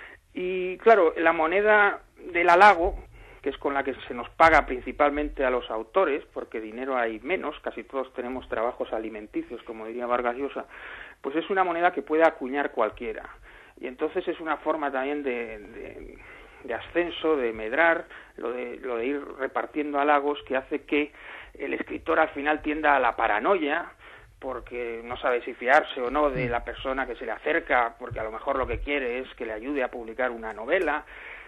Y, claro, la moneda del halago, que es con la que se nos paga principalmente a los autores, porque dinero hay menos, casi todos tenemos trabajos alimenticios, como diría Vargas Llosa, pues es una moneda que puede acuñar cualquiera. Y entonces es una forma también de... de de ascenso, de medrar, lo de, lo de ir repartiendo halagos, que hace que el escritor al final tienda a la paranoia, porque no sabe si fiarse o no de la persona que se le acerca, porque a lo mejor lo que quiere es que le ayude a publicar una novela.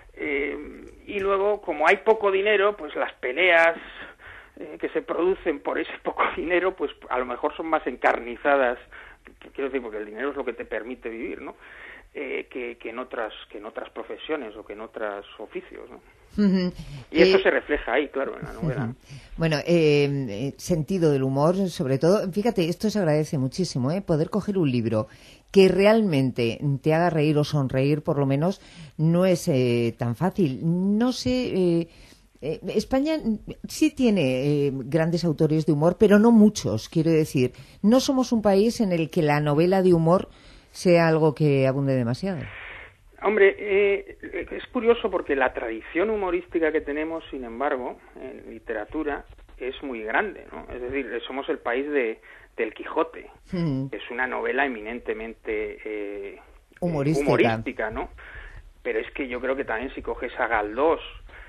Eh, y luego, como hay poco dinero, pues las peleas eh, que se producen por ese poco dinero, pues a lo mejor son más encarnizadas, quiero decir, porque el dinero es lo que te permite vivir, ¿no? Eh, que, que en otras que en otras profesiones o que en otros oficios, ¿no? Uh-huh. Y eso eh, se refleja ahí, claro, en la novela. Uh-huh. Bueno, eh, sentido del humor, sobre todo. Fíjate, esto se agradece muchísimo, ¿eh? Poder coger un libro que realmente te haga reír o sonreír, por lo menos, no es eh, tan fácil. No sé... Eh, Eh, España sí tiene eh, grandes autores de humor, pero no muchos, quiero decir. No somos un país en el que la novela de humor sea algo que abunde demasiado. Hombre, eh, es curioso porque la tradición humorística que tenemos, sin embargo, en literatura, es muy grande, ¿no? Es decir, somos el país de del Quijote. Mm. Es una novela eminentemente eh, humorística. humorística, ¿no? Pero es que yo creo que también si coges a Galdós,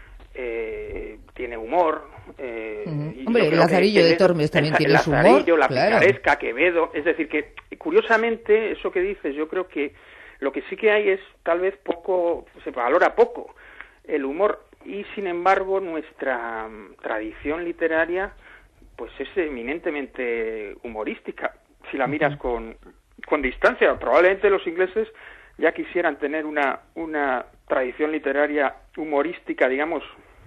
Eh, tiene humor. Eh, uh-huh. y Hombre, el Lazarillo de Tormes también el, tiene el su humor. Lazarillo, la claro. Picaresca, Quevedo. Es decir, que curiosamente, eso que dices, yo creo que Lo que sí que hay es tal vez poco, se valora poco el humor, y sin embargo nuestra tradición literaria pues es eminentemente humorística, si la miras con, con distancia. Probablemente los ingleses ya quisieran tener una, una tradición literaria humorística, digamos,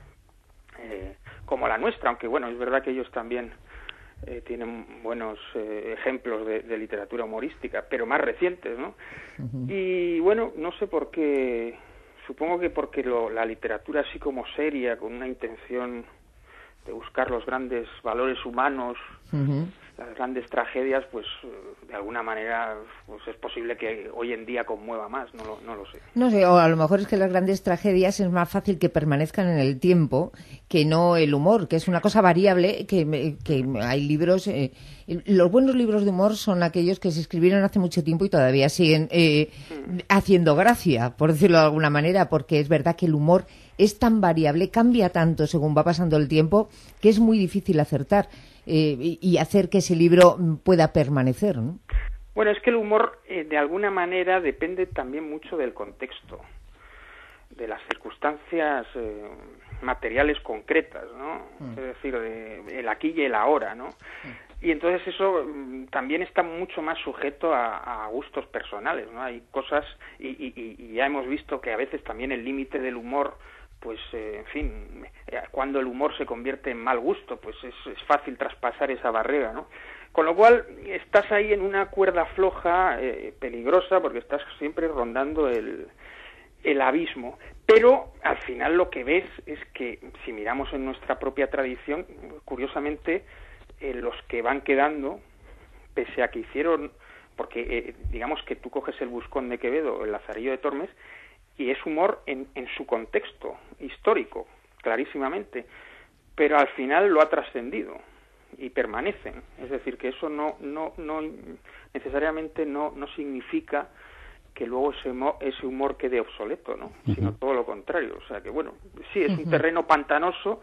eh, como la nuestra, aunque bueno, es verdad que ellos también eh, tienen buenos eh, ejemplos de, de literatura humorística, pero más recientes, ¿no? Uh-huh. Y bueno, no sé por qué, supongo que porque lo, la literatura así como seria, con una intención de buscar los grandes valores humanos, uh-huh. las grandes tragedias, pues de alguna manera pues es posible que hoy en día conmueva más, no lo, no lo sé. No sé, o a lo mejor es que las grandes tragedias es más fácil que permanezcan en el tiempo que no el humor, que es una cosa variable, que, que hay libros... Eh, los buenos libros de humor son aquellos que se escribieron hace mucho tiempo y todavía siguen eh, mm. haciendo gracia, por decirlo de alguna manera, porque es verdad que el humor es tan variable, cambia tanto según va pasando el tiempo, que es muy difícil acertar eh, y, y hacer que ese libro pueda permanecer, ¿no? Bueno, es que el humor, eh, de alguna manera, depende también mucho del contexto, de las circunstancias eh, materiales concretas, ¿no? Mm. Es decir, de el aquí y el ahora, ¿no? Mm. Y entonces eso mm, también está mucho más sujeto a, a gustos personales, ¿no? Hay cosas, y, y, y ya hemos visto que a veces también el límite del humor, pues, eh, en fin, eh, cuando el humor se convierte en mal gusto, pues es, es fácil traspasar esa barrera, ¿no? Con lo cual, estás ahí en una cuerda floja, eh, peligrosa, porque estás siempre rondando el, el abismo. Pero, al final, lo que ves es que, si miramos en nuestra propia tradición, curiosamente, eh, los que van quedando, pese a que hicieron... Porque, eh, digamos que tú coges el Buscón de Quevedo, el Lazarillo de Tormes, y es humor en, en su contexto histórico, clarísimamente, pero al final lo ha trascendido y permanecen. Es decir, que eso no no no necesariamente no no significa que luego ese humor, ese humor quede obsoleto, ¿no? Uh-huh. Sino todo lo contrario. O sea que, bueno, sí, es un terreno pantanoso,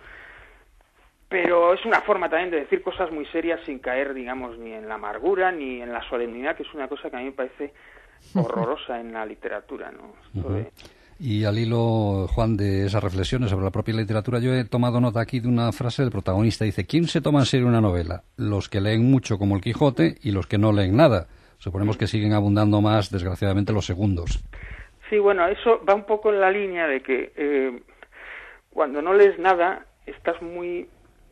pero es una forma también de decir cosas muy serias sin caer, digamos, ni en la amargura ni en la solemnidad, que es una cosa que a mí me parece horrorosa en la literatura, ¿no? Esto uh-huh. de... Y al hilo, Juan, de esas reflexiones sobre la propia literatura, yo he tomado nota aquí de una frase del protagonista. Dice, ¿quién se toma en serio una novela? Los que leen mucho, como el Quijote, y los que no leen nada. Suponemos que siguen abundando más, desgraciadamente, los segundos. Sí, bueno, eso va un poco en la línea de que eh, cuando no lees nada, estás muy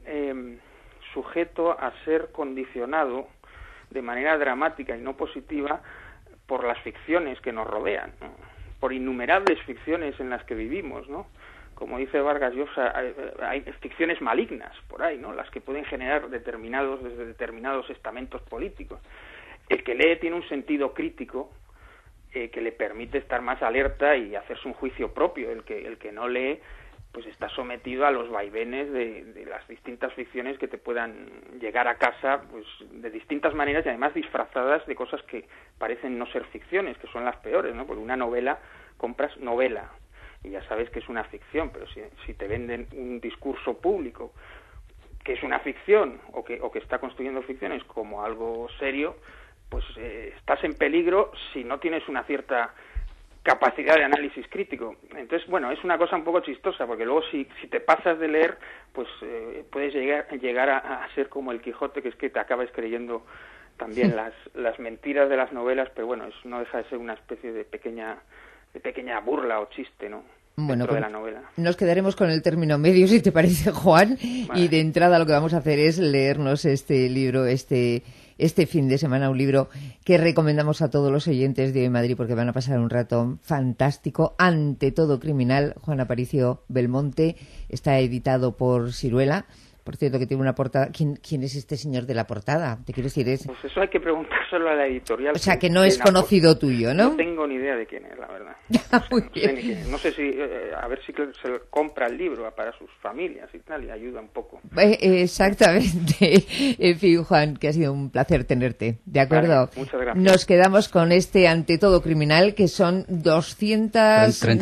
eh, sujeto a ser condicionado de manera dramática y no positiva por las ficciones que nos rodean, ¿no? Por innumerables ficciones en las que vivims, ¿no? Como dice Vargas Llosa, hay, hay ficciones malignas por ahí, ¿no? Las que pueden generar determinados desde determinados estamentos políticos. El que lee tiene un sentido crítico eh, que le permite estar más alerta y hacerse un juicio propio. El que el que no lee, pues está sometido a los vaivenes de, de las distintas ficciones que te puedan llegar a casa, pues de distintas maneras y además disfrazadas de cosas que parecen no ser ficciones, que son las peores, ¿no? Porque una novela, compras novela y ya sabes que es una ficción, pero si, si te venden un discurso público que es una ficción o que, o que está construyendo ficciones como algo serio, pues eh, estás en peligro si no tienes una cierta capacidad de análisis crítico. Entonces, bueno, es una cosa un poco chistosa, porque luego si, si te pasas de leer, pues eh, puedes llegar, llegar a, a ser como el Quijote, que es que te acabas creyendo también sí. las, las mentiras de las novelas, pero bueno, eso no deja de ser una especie de pequeña, de pequeña burla o chiste, ¿no? Bueno, dentro pues de la novela. Nos quedaremos con el término medio, si te parece, Juan, vale. Y de entrada lo que vamos a hacer es leernos este libro, este... este fin de semana, un libro que recomendamos a todos los oyentes de Hoy Madrid porque van a pasar un rato fantástico. Ante todo criminal, Juan Aparicio Belmonte, está editado por Siruela. Por cierto, que tiene una portada. ¿Quién, quién es este señor de la portada? Te quiero decir, es... Pues eso hay que preguntárselo a la editorial. O sea, que no es conocido tuyo, ¿no? No tengo ni idea de quién es, la verdad. Muy no, sé ni quién es. No sé si, eh, a ver si se compra el libro para sus familias y tal, y ayuda un poco. Eh, exactamente. En fin, Juan, que ha sido un placer tenerte. ¿De acuerdo? Vale, muchas gracias. Nos quedamos con este Ante todo criminal, que son doscientas treinta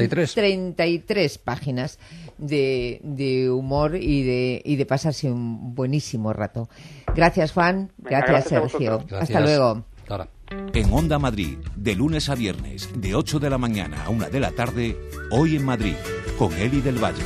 y tres páginas de, de humor y de, y de pasarse un buenísimo rato. Gracias, Juan. Venga, gracias, gracias Sergio. Gracias. Hasta luego. Ahora. En Onda Madrid, de lunes a viernes, de ocho de la mañana a una de la tarde, Hoy en Madrid, con Eli del Valle.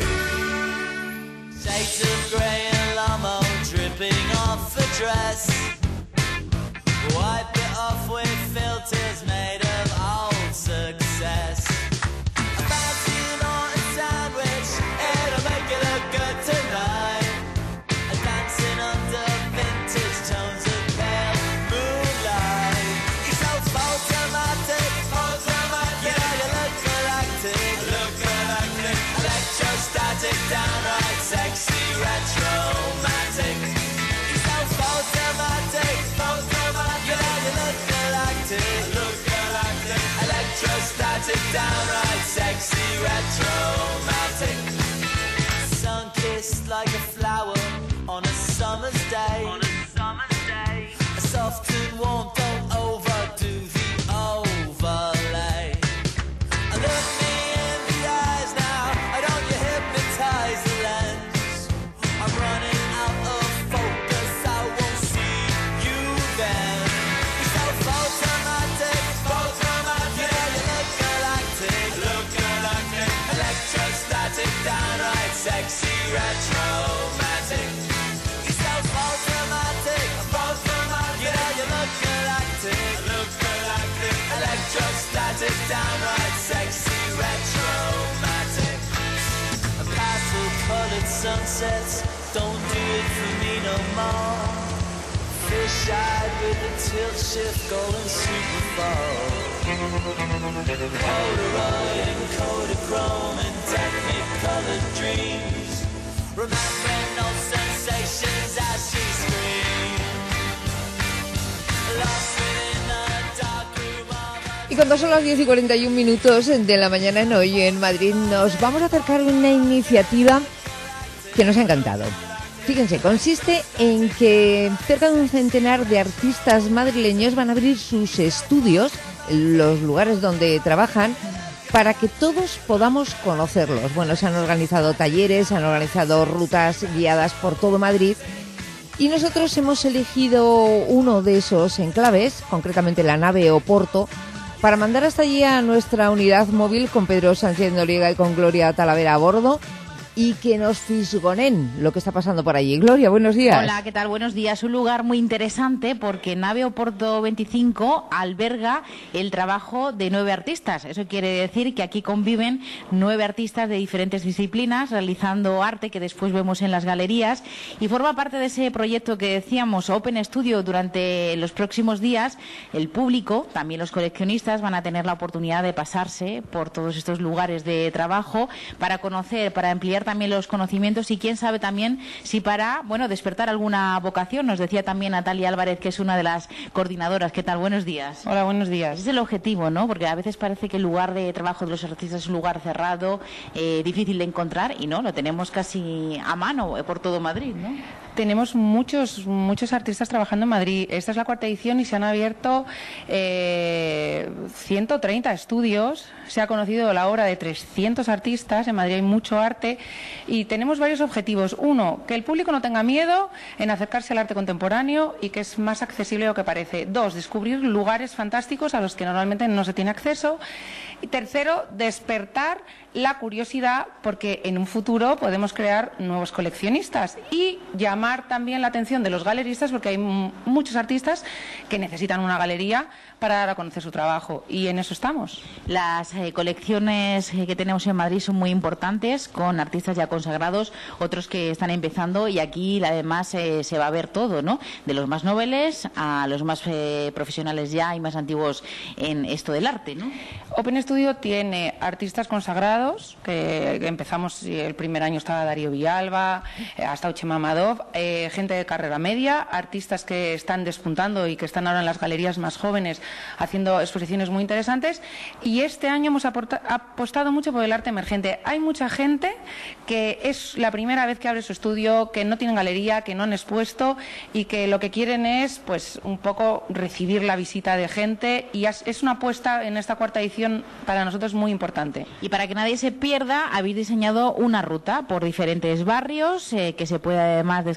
Downright sexy, retromantic, sun-kissed like a flower on a summer's day. On a summer's day, soft and warm, don't overdo the overlay. Look me in the eyes now, don't you hypnotize the lens. I'm running out of focus, I won't see you then. You're so photomatic, photomatic, yeah, you look galactic, look galactic, electrostatic, downright sexy, retromantic. You're so photomatic, photomatic, yeah, you look galactic, look galactic, electrostatic, downright sexy, retromantic. Pastel-colored sunsets don't do it for me no more. Fish-eyed with a tilt shift, golden superfall. Polaroid and Kodachrome and Technicolor dreams. Remembering no sensations as she screams. Lost within the dark room of a... Y cuando son las diez y cuarenta y un minutos de la mañana en Hoy en Madrid, nos vamos a acercar a una iniciativa que nos ha encantado. Fíjense, consiste en que cerca de un centenar de artistas madrileños van a abrir sus estudios, los lugares donde trabajan, para que todos podamos conocerlos. Bueno, se han organizado talleres, se han organizado rutas guiadas por todo Madrid y nosotros hemos elegido uno de esos enclaves, concretamente la nave Oporto, para mandar hasta allí a nuestra unidad móvil con Pedro Sánchez Noriega y con Gloria Talavera a bordo, y que nos fisgonen lo que está pasando por allí. Gloria, buenos días. Hola, ¿qué tal? Buenos días. Un lugar muy interesante porque Nave Oporto veinticinco alberga el trabajo de nueve artistas. Eso quiere decir que aquí conviven nueve artistas de diferentes disciplinas realizando arte que después vemos en las galerías y forma parte de ese proyecto que decíamos Open Studio. Durante los próximos días el público, también los coleccionistas, van a tener la oportunidad de pasarse por todos estos lugares de trabajo para conocer, para ampliar también los conocimientos y quién sabe también si para, bueno, despertar alguna vocación. Nos decía también Natalia Álvarez, que es una de las coordinadoras. ¿Qué tal? Buenos días. Hola, buenos días. Ese es el objetivo, ¿no? Porque a veces parece que el lugar de trabajo de los artistas es un lugar cerrado, eh, difícil de encontrar y no, lo tenemos casi a mano por todo Madrid, ¿no? Tenemos muchos muchos artistas trabajando en Madrid. Esta es la cuarta edición y se han abierto eh, ciento treinta estudios. Se ha conocido la obra de trescientos artistas. En Madrid hay mucho arte y tenemos varios objetivos. Uno, que el público no tenga miedo en acercarse al arte contemporáneo y que es más accesible de lo que parece. Dos, descubrir lugares fantásticos a los que normalmente no se tiene acceso. Y tercero, despertar la curiosidad porque en un futuro podemos crear nuevos coleccionistas y llamar también la atención de los galeristas porque hay muchos artistas que necesitan una galería para dar a conocer su trabajo y en eso estamos. Las eh, colecciones eh, que tenemos en Madrid son muy importantes, con artistas ya consagrados, otros que están empezando y aquí además eh, se va a ver todo, ¿no? De los más noveles a los más eh, profesionales ya y más antiguos en esto del arte, ¿no? Open Studio tiene artistas consagrados, que, que empezamos, el primer año estaba Darío Villalba, eh, hasta Uchema Amadov, eh, gente de carrera media, artistas que están despuntando y que están ahora en las galerías más jóvenes haciendo exposiciones muy interesantes y este año hemos aporta, apostado mucho por el arte emergente. Hay mucha gente que es la primera vez que abre su estudio, que no tienen galería, que no han expuesto y que lo que quieren es pues un poco recibir la visita de gente y es una apuesta en esta cuarta edición para nosotros muy importante. Y para que nadie se pierda, habéis diseñado una ruta por diferentes barrios eh, que se puede además descargar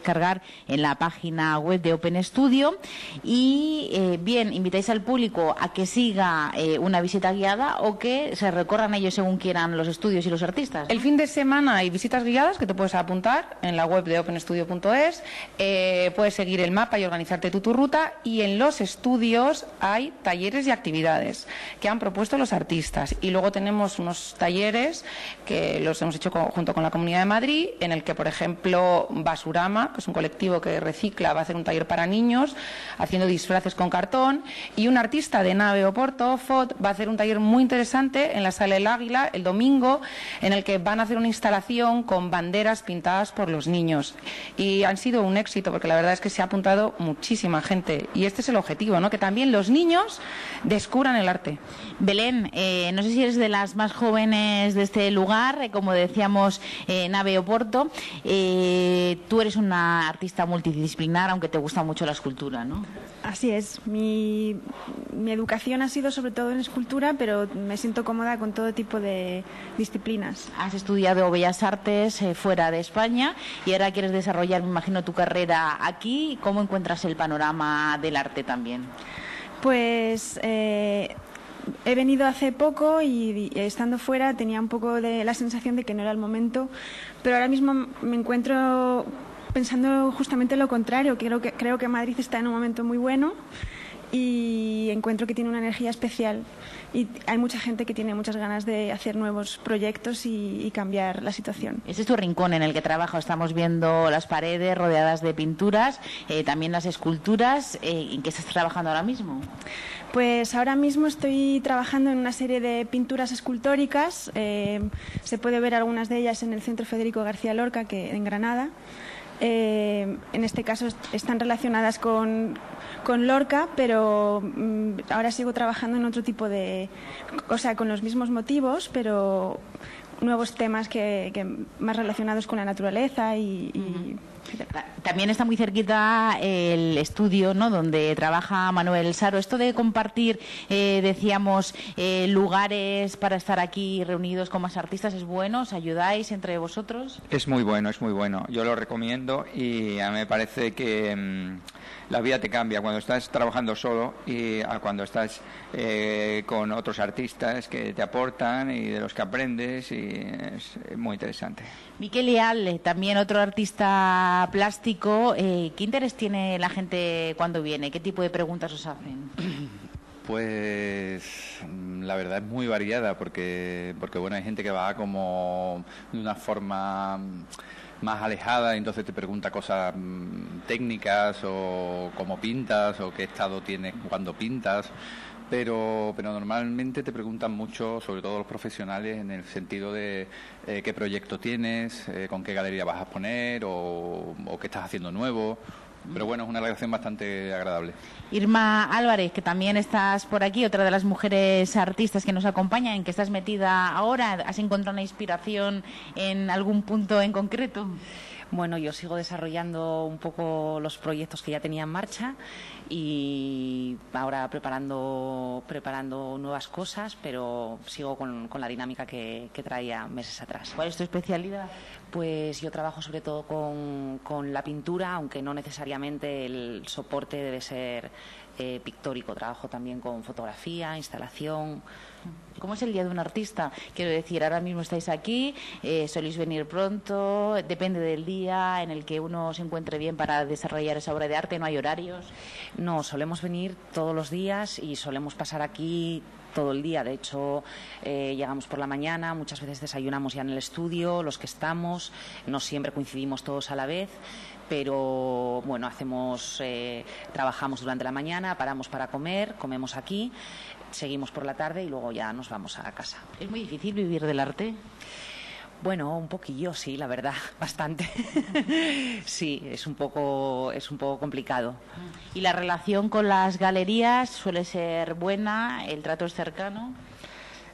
descargar en la página web de Open Studio. Y eh, bien, invitáis al público a que siga eh, una visita guiada o que se recorran ellos según quieran los estudios y los artistas, ¿no? El fin de semana hay visitas guiadas que te puedes apuntar en la web de open studio punto es, eh, puedes seguir el mapa y organizarte tú tu ruta, y en los estudios hay talleres y actividades que han propuesto los artistas, y luego tenemos unos talleres que los hemos hecho con, junto con la Comunidad de Madrid, en el que, por ejemplo, Basurama, que es un colectivo que recicla, va a hacer un taller para niños haciendo disfraces con cartón, y un artista de Nave Oporto, F O D, va a hacer un taller muy interesante en la Sala El Águila el domingo, en el que van a hacer una instalación con banderas pintadas por los niños, y han sido un éxito porque la verdad es que se ha apuntado muchísima gente, y este es el objetivo, ¿no? Que también los niños descubran el arte. Belén, eh, no sé si eres de las más jóvenes de este lugar, eh, como decíamos, eh, Nave Oporto, eh, tú eres una artista multidisciplinar, aunque te gusta mucho la escultura, ¿no? Así es, mi, mi educación ha sido sobre todo en escultura, pero me siento cómoda con todo tipo de disciplinas. Has estudiado Bellas Artes eh, fuera de España y ahora quieres desarrollar, me imagino, tu carrera aquí. ¿Cómo encuentras el panorama del arte también? Pues eh, he venido hace poco y, y estando fuera tenía un poco de la sensación de que no era el momento, pero ahora mismo me encuentro pensando justamente lo contrario. Creo que, creo que Madrid está en un momento muy bueno y encuentro que tiene una energía especial, y hay mucha gente que tiene muchas ganas de hacer nuevos proyectos y, y cambiar la situación. Este es tu rincón en el que trabajo. Estamos viendo las paredes rodeadas de pinturas, eh, también las esculturas. Eh, ¿En qué estás trabajando ahora mismo? Pues ahora mismo estoy trabajando en una serie de pinturas escultóricas. Eh, se puede ver algunas de ellas en el Centro Federico García Lorca, que en Granada. Eh, en este caso están relacionadas con, con Lorca, pero mm, ahora sigo trabajando en otro tipo de, o sea, con los mismos motivos, pero nuevos temas que, que más relacionados con la naturaleza y, y también está muy cerquita el estudio, ¿no?, donde trabaja Manuel Saro. Esto de compartir, eh, decíamos, eh, lugares para estar aquí reunidos con más artistas, ¿es bueno? ¿Os ayudáis entre vosotros? Es muy bueno, es muy bueno. Yo lo recomiendo y a mí me parece que mmm, la vida te cambia cuando estás trabajando solo y a cuando estás eh, con otros artistas que te aportan y de los que aprendes, y es muy interesante. Miquel Leal, también otro artista plástico. Eh, ¿Qué interés tiene la gente cuando viene? ¿Qué tipo de preguntas os hacen? Pues la verdad es muy variada, porque porque bueno, hay gente que va como de una forma más alejada, y entonces te pregunta cosas técnicas, o cómo pintas, o qué estado tienes cuando pintas. Pero, pero normalmente te preguntan mucho, sobre todo los profesionales, en el sentido de eh, qué proyecto tienes, eh, con qué galería vas a poner, o, o qué estás haciendo nuevo. Pero bueno, es una relación bastante agradable. Irma Álvarez, que también estás por aquí, otra de las mujeres artistas que nos acompañan, ¿en qué estás metida ahora? ¿Has encontrado una inspiración en algún punto en concreto? Bueno, yo sigo desarrollando un poco los proyectos que ya tenía en marcha y ahora preparando preparando nuevas cosas, pero sigo con, con la dinámica que, que traía meses atrás. ¿Cuál es tu especialidad? Pues yo trabajo sobre todo con, con la pintura, aunque no necesariamente el soporte debe ser eh, pictórico. Trabajo también con fotografía, instalación. ¿Cómo es el día de un artista? Quiero decir, ahora mismo estáis aquí, eh, soléis venir pronto, depende del día en el que uno se encuentre bien para desarrollar esa obra de arte, ¿no hay horarios? No, solemos venir todos los días y solemos pasar aquí todo el día. De hecho, eh, llegamos por la mañana, muchas veces desayunamos ya en el estudio, los que estamos, no siempre coincidimos todos a la vez, pero bueno, hacemos, eh, trabajamos durante la mañana, paramos para comer, comemos aquí, seguimos por la tarde y luego ya nos vamos a casa. ¿Es muy difícil vivir del arte? Bueno, un poquillo, sí, la verdad, bastante. Sí, es un poco, es un poco complicado. ¿Y la relación con las galerías suele ser buena? ¿El trato es cercano?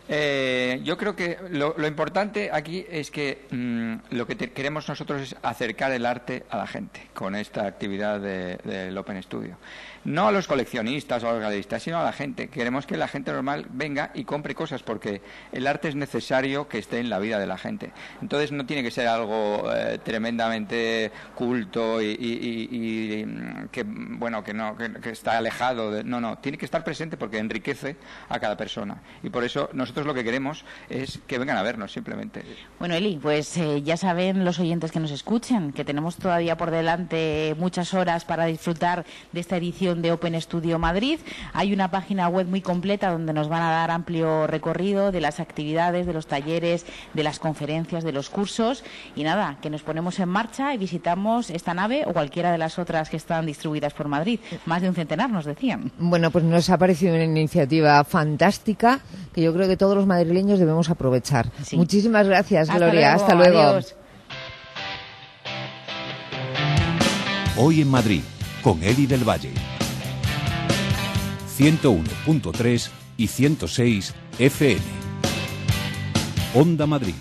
Eh, yo creo que lo, lo importante aquí es que mmm, lo que te, queremos nosotros es acercar el arte a la gente con esta actividad de, del Open Studio. No a los coleccionistas o a los galeristas, sino a la gente. Queremos que la gente normal venga y compre cosas porque el arte es necesario que esté en la vida de la gente. Entonces no tiene que ser algo eh, tremendamente culto y, y, y, y que bueno que no que, que está alejado. De, no, no, tiene que estar presente porque enriquece a cada persona. Y por eso nosotros lo que queremos es que vengan a vernos simplemente. Bueno, Eli, pues eh, ya saben los oyentes que nos escuchen que tenemos todavía por delante muchas horas para disfrutar de esta edición de Open Studio Madrid. Hay una página web muy completa donde nos van a dar amplio recorrido de las actividades, de los talleres, de las conferencias, de los cursos y nada, que nos ponemos en marcha y visitamos esta nave o cualquiera de las otras que están distribuidas por Madrid. Más de un centenar nos decían. Bueno, pues nos ha parecido una iniciativa fantástica que yo creo que todos los madrileños debemos aprovechar. Sí. Muchísimas gracias, Hasta Gloria. Luego. Hasta luego. Adiós. Hoy en Madrid, con Eli del Valle. ciento uno punto tres y ciento seis F M. Onda Madrid.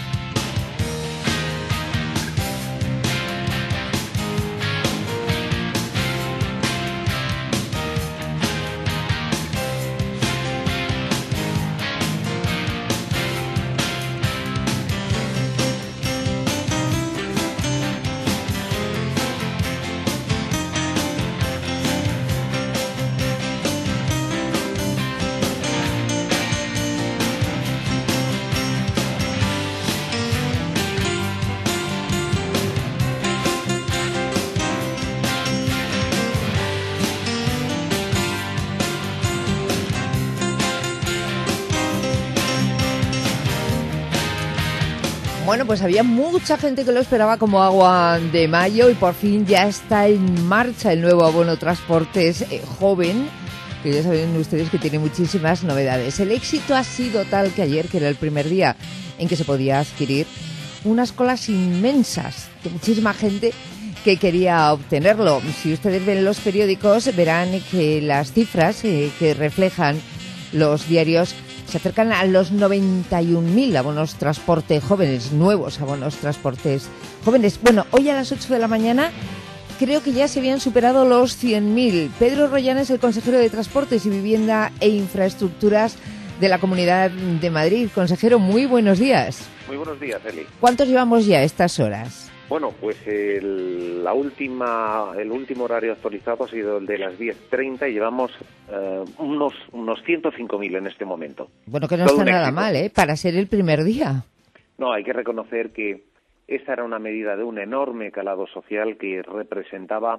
Bueno, pues había mucha gente que lo esperaba como agua de mayo y por fin ya está en marcha el nuevo abono Transportes eh, joven, que ya saben ustedes que tiene muchísimas novedades. El éxito ha sido tal que ayer, que era el primer día en que se podía adquirir, unas colas inmensas de muchísima gente que quería obtenerlo. Si ustedes ven los periódicos verán que las cifras eh, que reflejan los diarios se acercan a los noventa y un mil abonos transporte jóvenes, nuevos abonos transportes jóvenes. Bueno, hoy a las ocho de la mañana creo que ya se habían superado los cien mil. Pedro Rollán es el consejero de Transportes y Vivienda e Infraestructuras de la Comunidad de Madrid. Consejero, muy buenos días. Muy buenos días, Eli. ¿Cuántos llevamos ya a estas horas? Bueno, pues el, la última, el último horario actualizado ha sido el de las diez treinta y llevamos eh, unos, unos ciento cinco mil en este momento. Bueno, que no Todo está un nada éxito. mal, ¿eh? Para ser el primer día. No, hay que reconocer que esa era una medida de un enorme calado social que representaba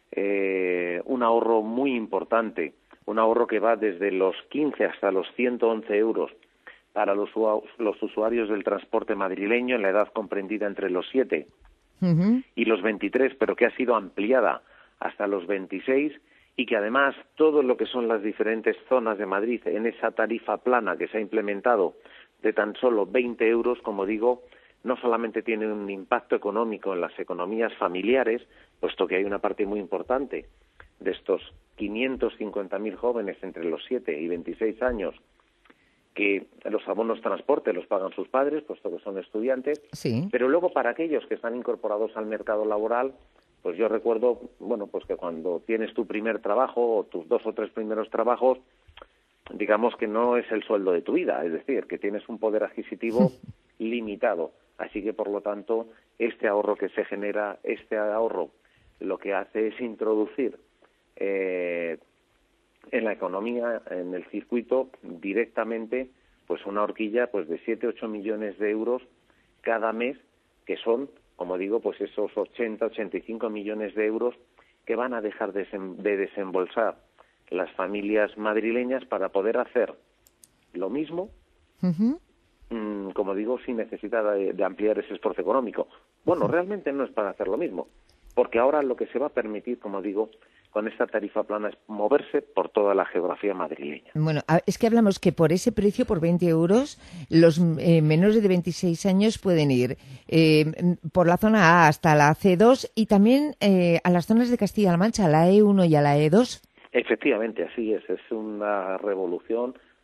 eh, un ahorro muy importante, un ahorro que va desde los quince hasta los ciento once euros para los, los usuarios del transporte madrileño en la edad comprendida entre los siete Uh-huh. y los veintitrés, pero que ha sido ampliada hasta los veintiséis y que además todo lo que son las diferentes zonas de Madrid en esa tarifa plana que se ha implementado de tan solo veinte euros, como digo, no solamente tiene un impacto económico en las economías familiares, puesto que hay una parte muy importante de estos quinientos cincuenta mil jóvenes entre los siete y veintiséis años que los abonos transporte los pagan sus padres, puesto que son estudiantes, sí. Pero luego para aquellos que están incorporados al mercado laboral, pues yo recuerdo, bueno, pues que cuando tienes tu primer trabajo o tus dos o tres primeros trabajos, digamos que no es el sueldo de tu vida, es decir, que tienes un poder adquisitivo limitado. Así que, por lo tanto, este ahorro que se genera, este ahorro lo que hace es introducir eh, en la economía, en el circuito, directamente, pues una horquilla pues de siete ocho millones de euros cada mes, que son, como digo, pues esos ochenta ochenta y cinco millones de euros que van a dejar de, de desembolsar las familias madrileñas para poder hacer lo mismo, uh-huh. mmm, como digo, sin necesidad de, de ampliar ese esfuerzo económico. Bueno, uh-huh. realmente no es para hacer lo mismo, porque ahora lo que se va a permitir, como digo, con esta tarifa plana es moverse por toda la geografía madrileña. Bueno, es que hablamos que por ese precio, por veinte euros, los eh, menores de veintiséis años pueden ir eh, por la zona A hasta la C dos y también eh, a las zonas de Castilla-La Mancha, a la E uno y a la E dos. Efectivamente, así es. Es una revolución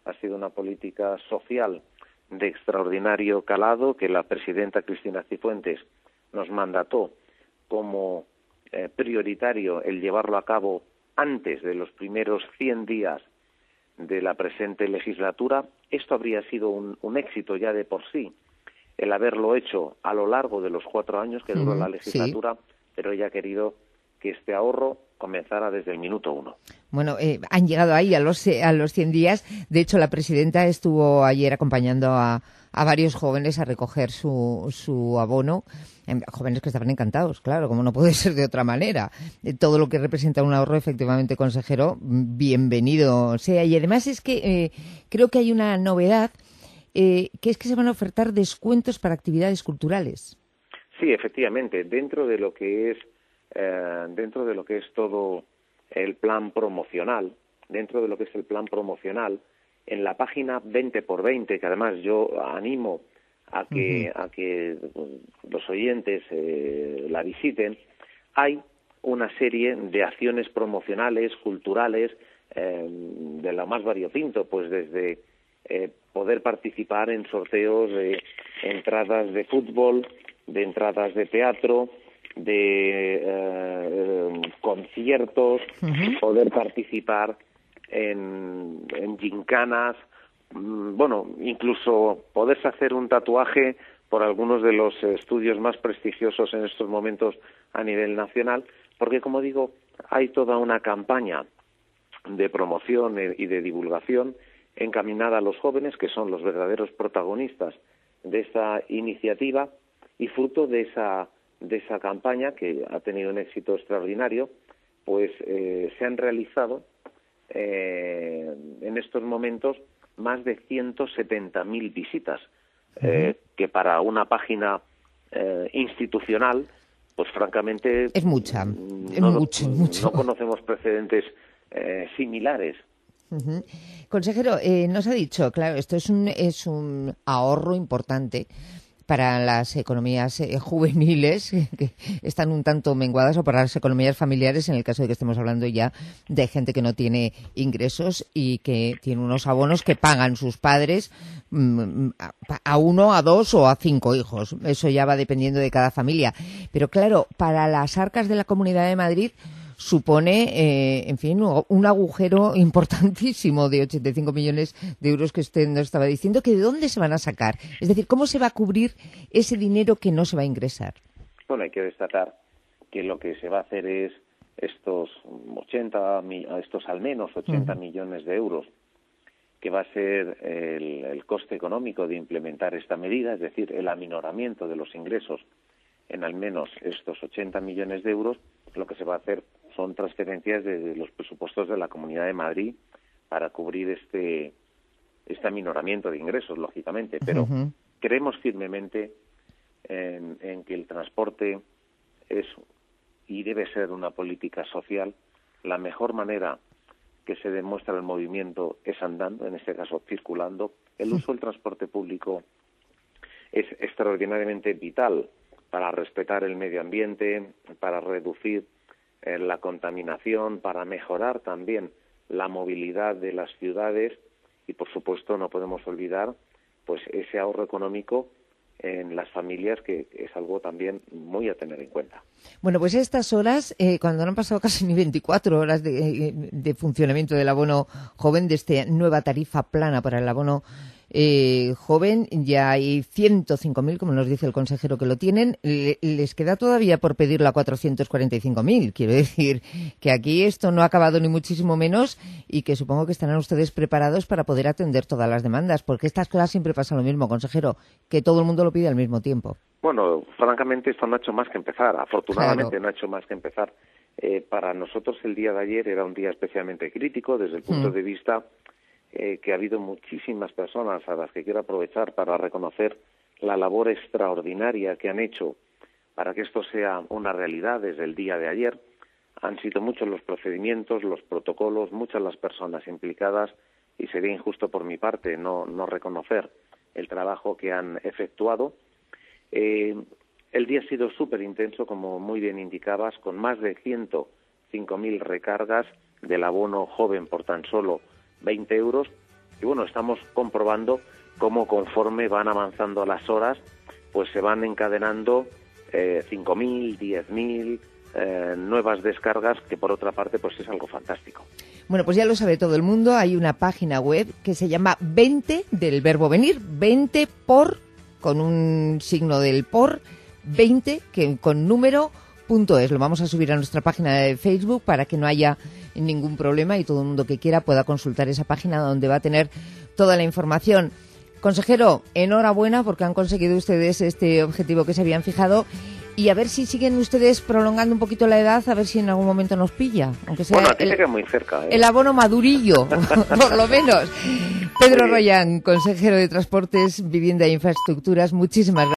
ha sido una política social de extraordinario calado que la presidenta Cristina Cifuentes nos mandató como eh, prioritario el llevarlo a cabo antes de los primeros cien días de la presente legislatura. Esto habría sido un, un éxito ya de por sí, el haberlo hecho a lo largo de los cuatro años que duró mm, la legislatura, sí. Pero ella ha querido que este ahorro comenzara desde el minuto uno. Bueno, eh, han llegado ahí a los, a los cien días. De hecho, la presidenta estuvo ayer acompañando a, a varios jóvenes a recoger su, su abono. Eh, jóvenes que estaban encantados, claro, como no puede ser de otra manera. Eh, todo lo que representa un ahorro, efectivamente, consejero, bienvenido sea. Y además es que eh, creo que hay una novedad, eh, que es que se van a ofertar descuentos para actividades culturales. Sí, efectivamente, dentro de lo que es eh, dentro de lo que es todo el plan promocional, dentro de lo que es el plan promocional, en la página veinte por veinte, que además yo animo a que uh-huh. a que los oyentes eh, la visiten, hay una serie de acciones promocionales, culturales, eh, de lo más variopinto, pues desde eh, poder participar en sorteos de entradas de fútbol, de entradas de teatro, de eh, eh, conciertos, uh-huh. poder participar en, en gincanas, mmm, bueno, incluso poderse hacer un tatuaje por algunos de los estudios más prestigiosos en estos momentos a nivel nacional, porque, como digo, hay toda una campaña de promoción y de divulgación encaminada a los jóvenes, que son los verdaderos protagonistas de esta iniciativa, y fruto de esa de esa campaña, que ha tenido un éxito extraordinario, pues eh, se han realizado eh, en estos momentos más de ciento setenta mil visitas, uh-huh. eh, que para una página eh, institucional, pues francamente es mucha, no, es mucho, mucho. No conocemos precedentes eh, similares. Uh-huh. Consejero, eh, nos ha dicho, claro, esto es un es un ahorro importante para las economías eh, juveniles, que están un tanto menguadas, o para las economías familiares, en el caso de que estemos hablando ya de gente que no tiene ingresos y que tiene unos abonos que pagan sus padres mmm, a, a uno, a dos o a cinco hijos. Eso ya va dependiendo de cada familia. Pero claro, para las arcas de la Comunidad de Madrid supone, eh, en fin, un agujero importantísimo de ochenta y cinco millones de euros que usted nos estaba diciendo, que ¿de dónde se van a sacar? Es decir, ¿cómo se va a cubrir ese dinero que no se va a ingresar? Bueno, hay que destacar que lo que se va a hacer es estos ochenta, estos al menos ochenta uh-huh. millones de euros, que va a ser el, el coste económico de implementar esta medida, es decir, el aminoramiento de los ingresos en al menos estos ochenta millones de euros. Lo que se va a hacer son transferencias de los presupuestos de la Comunidad de Madrid para cubrir este este aminoramiento de ingresos, lógicamente, pero uh-huh. creemos firmemente en, en que el transporte es y debe ser una política social. La mejor manera que se demuestra el movimiento es andando, en este caso circulando. El uso del transporte público es extraordinariamente vital para respetar el medio ambiente, para reducir eh, la contaminación, para mejorar también la movilidad de las ciudades y, por supuesto, no podemos olvidar pues ese ahorro económico en las familias, que es algo también muy a tener en cuenta. Bueno, pues estas horas, eh, cuando no han pasado casi ni veinticuatro horas de, de funcionamiento del abono joven, de esta nueva tarifa plana para el abono eh, joven, ya hay ciento cinco mil, como nos dice el consejero, que lo tienen. Le, les queda todavía por pedirlo a cuatrocientos cuarenta y cinco mil. Quiero decir que aquí esto no ha acabado ni muchísimo menos, y que supongo que estarán ustedes preparados para poder atender todas las demandas, porque estas cosas siempre pasa lo mismo, consejero, que todo el mundo lo pide al mismo tiempo. Bueno, francamente esto no ha hecho más que empezar, afortunadamente claro. no ha hecho más que empezar. Eh, para nosotros el día de ayer era un día especialmente crítico desde el punto mm. de vista eh, que ha habido muchísimas personas a las que quiero aprovechar para reconocer la labor extraordinaria que han hecho para que esto sea una realidad desde el día de ayer. Han sido muchos los procedimientos, los protocolos, muchas las personas implicadas, y sería injusto por mi parte no, no reconocer el trabajo que han efectuado. Eh, el día ha sido súper intenso, como muy bien indicabas, con más de ciento cinco mil recargas del abono joven por tan solo veinte euros, y bueno, estamos comprobando cómo conforme van avanzando las horas, pues se van encadenando eh, cinco mil, diez mil eh, nuevas descargas, que por otra parte pues es algo fantástico. Bueno, pues ya lo sabe todo el mundo, hay una página web que se llama veinte, del verbo venir, veinte por, con un signo del por, veinte, que con número, punto es. Lo vamos a subir a nuestra página de Facebook para que no haya ningún problema y todo el mundo que quiera pueda consultar esa página donde va a tener toda la información. Consejero, enhorabuena porque han conseguido ustedes este objetivo que se habían fijado. Y a ver si siguen ustedes prolongando un poquito la edad, a ver si en algún momento nos pilla. Aunque sea bueno, aquí el, se queda muy cerca. ¿eh? El abono madurillo, por lo menos. Pedro Royán, consejero de Transportes, Vivienda e Infraestructuras, muchísimas gracias.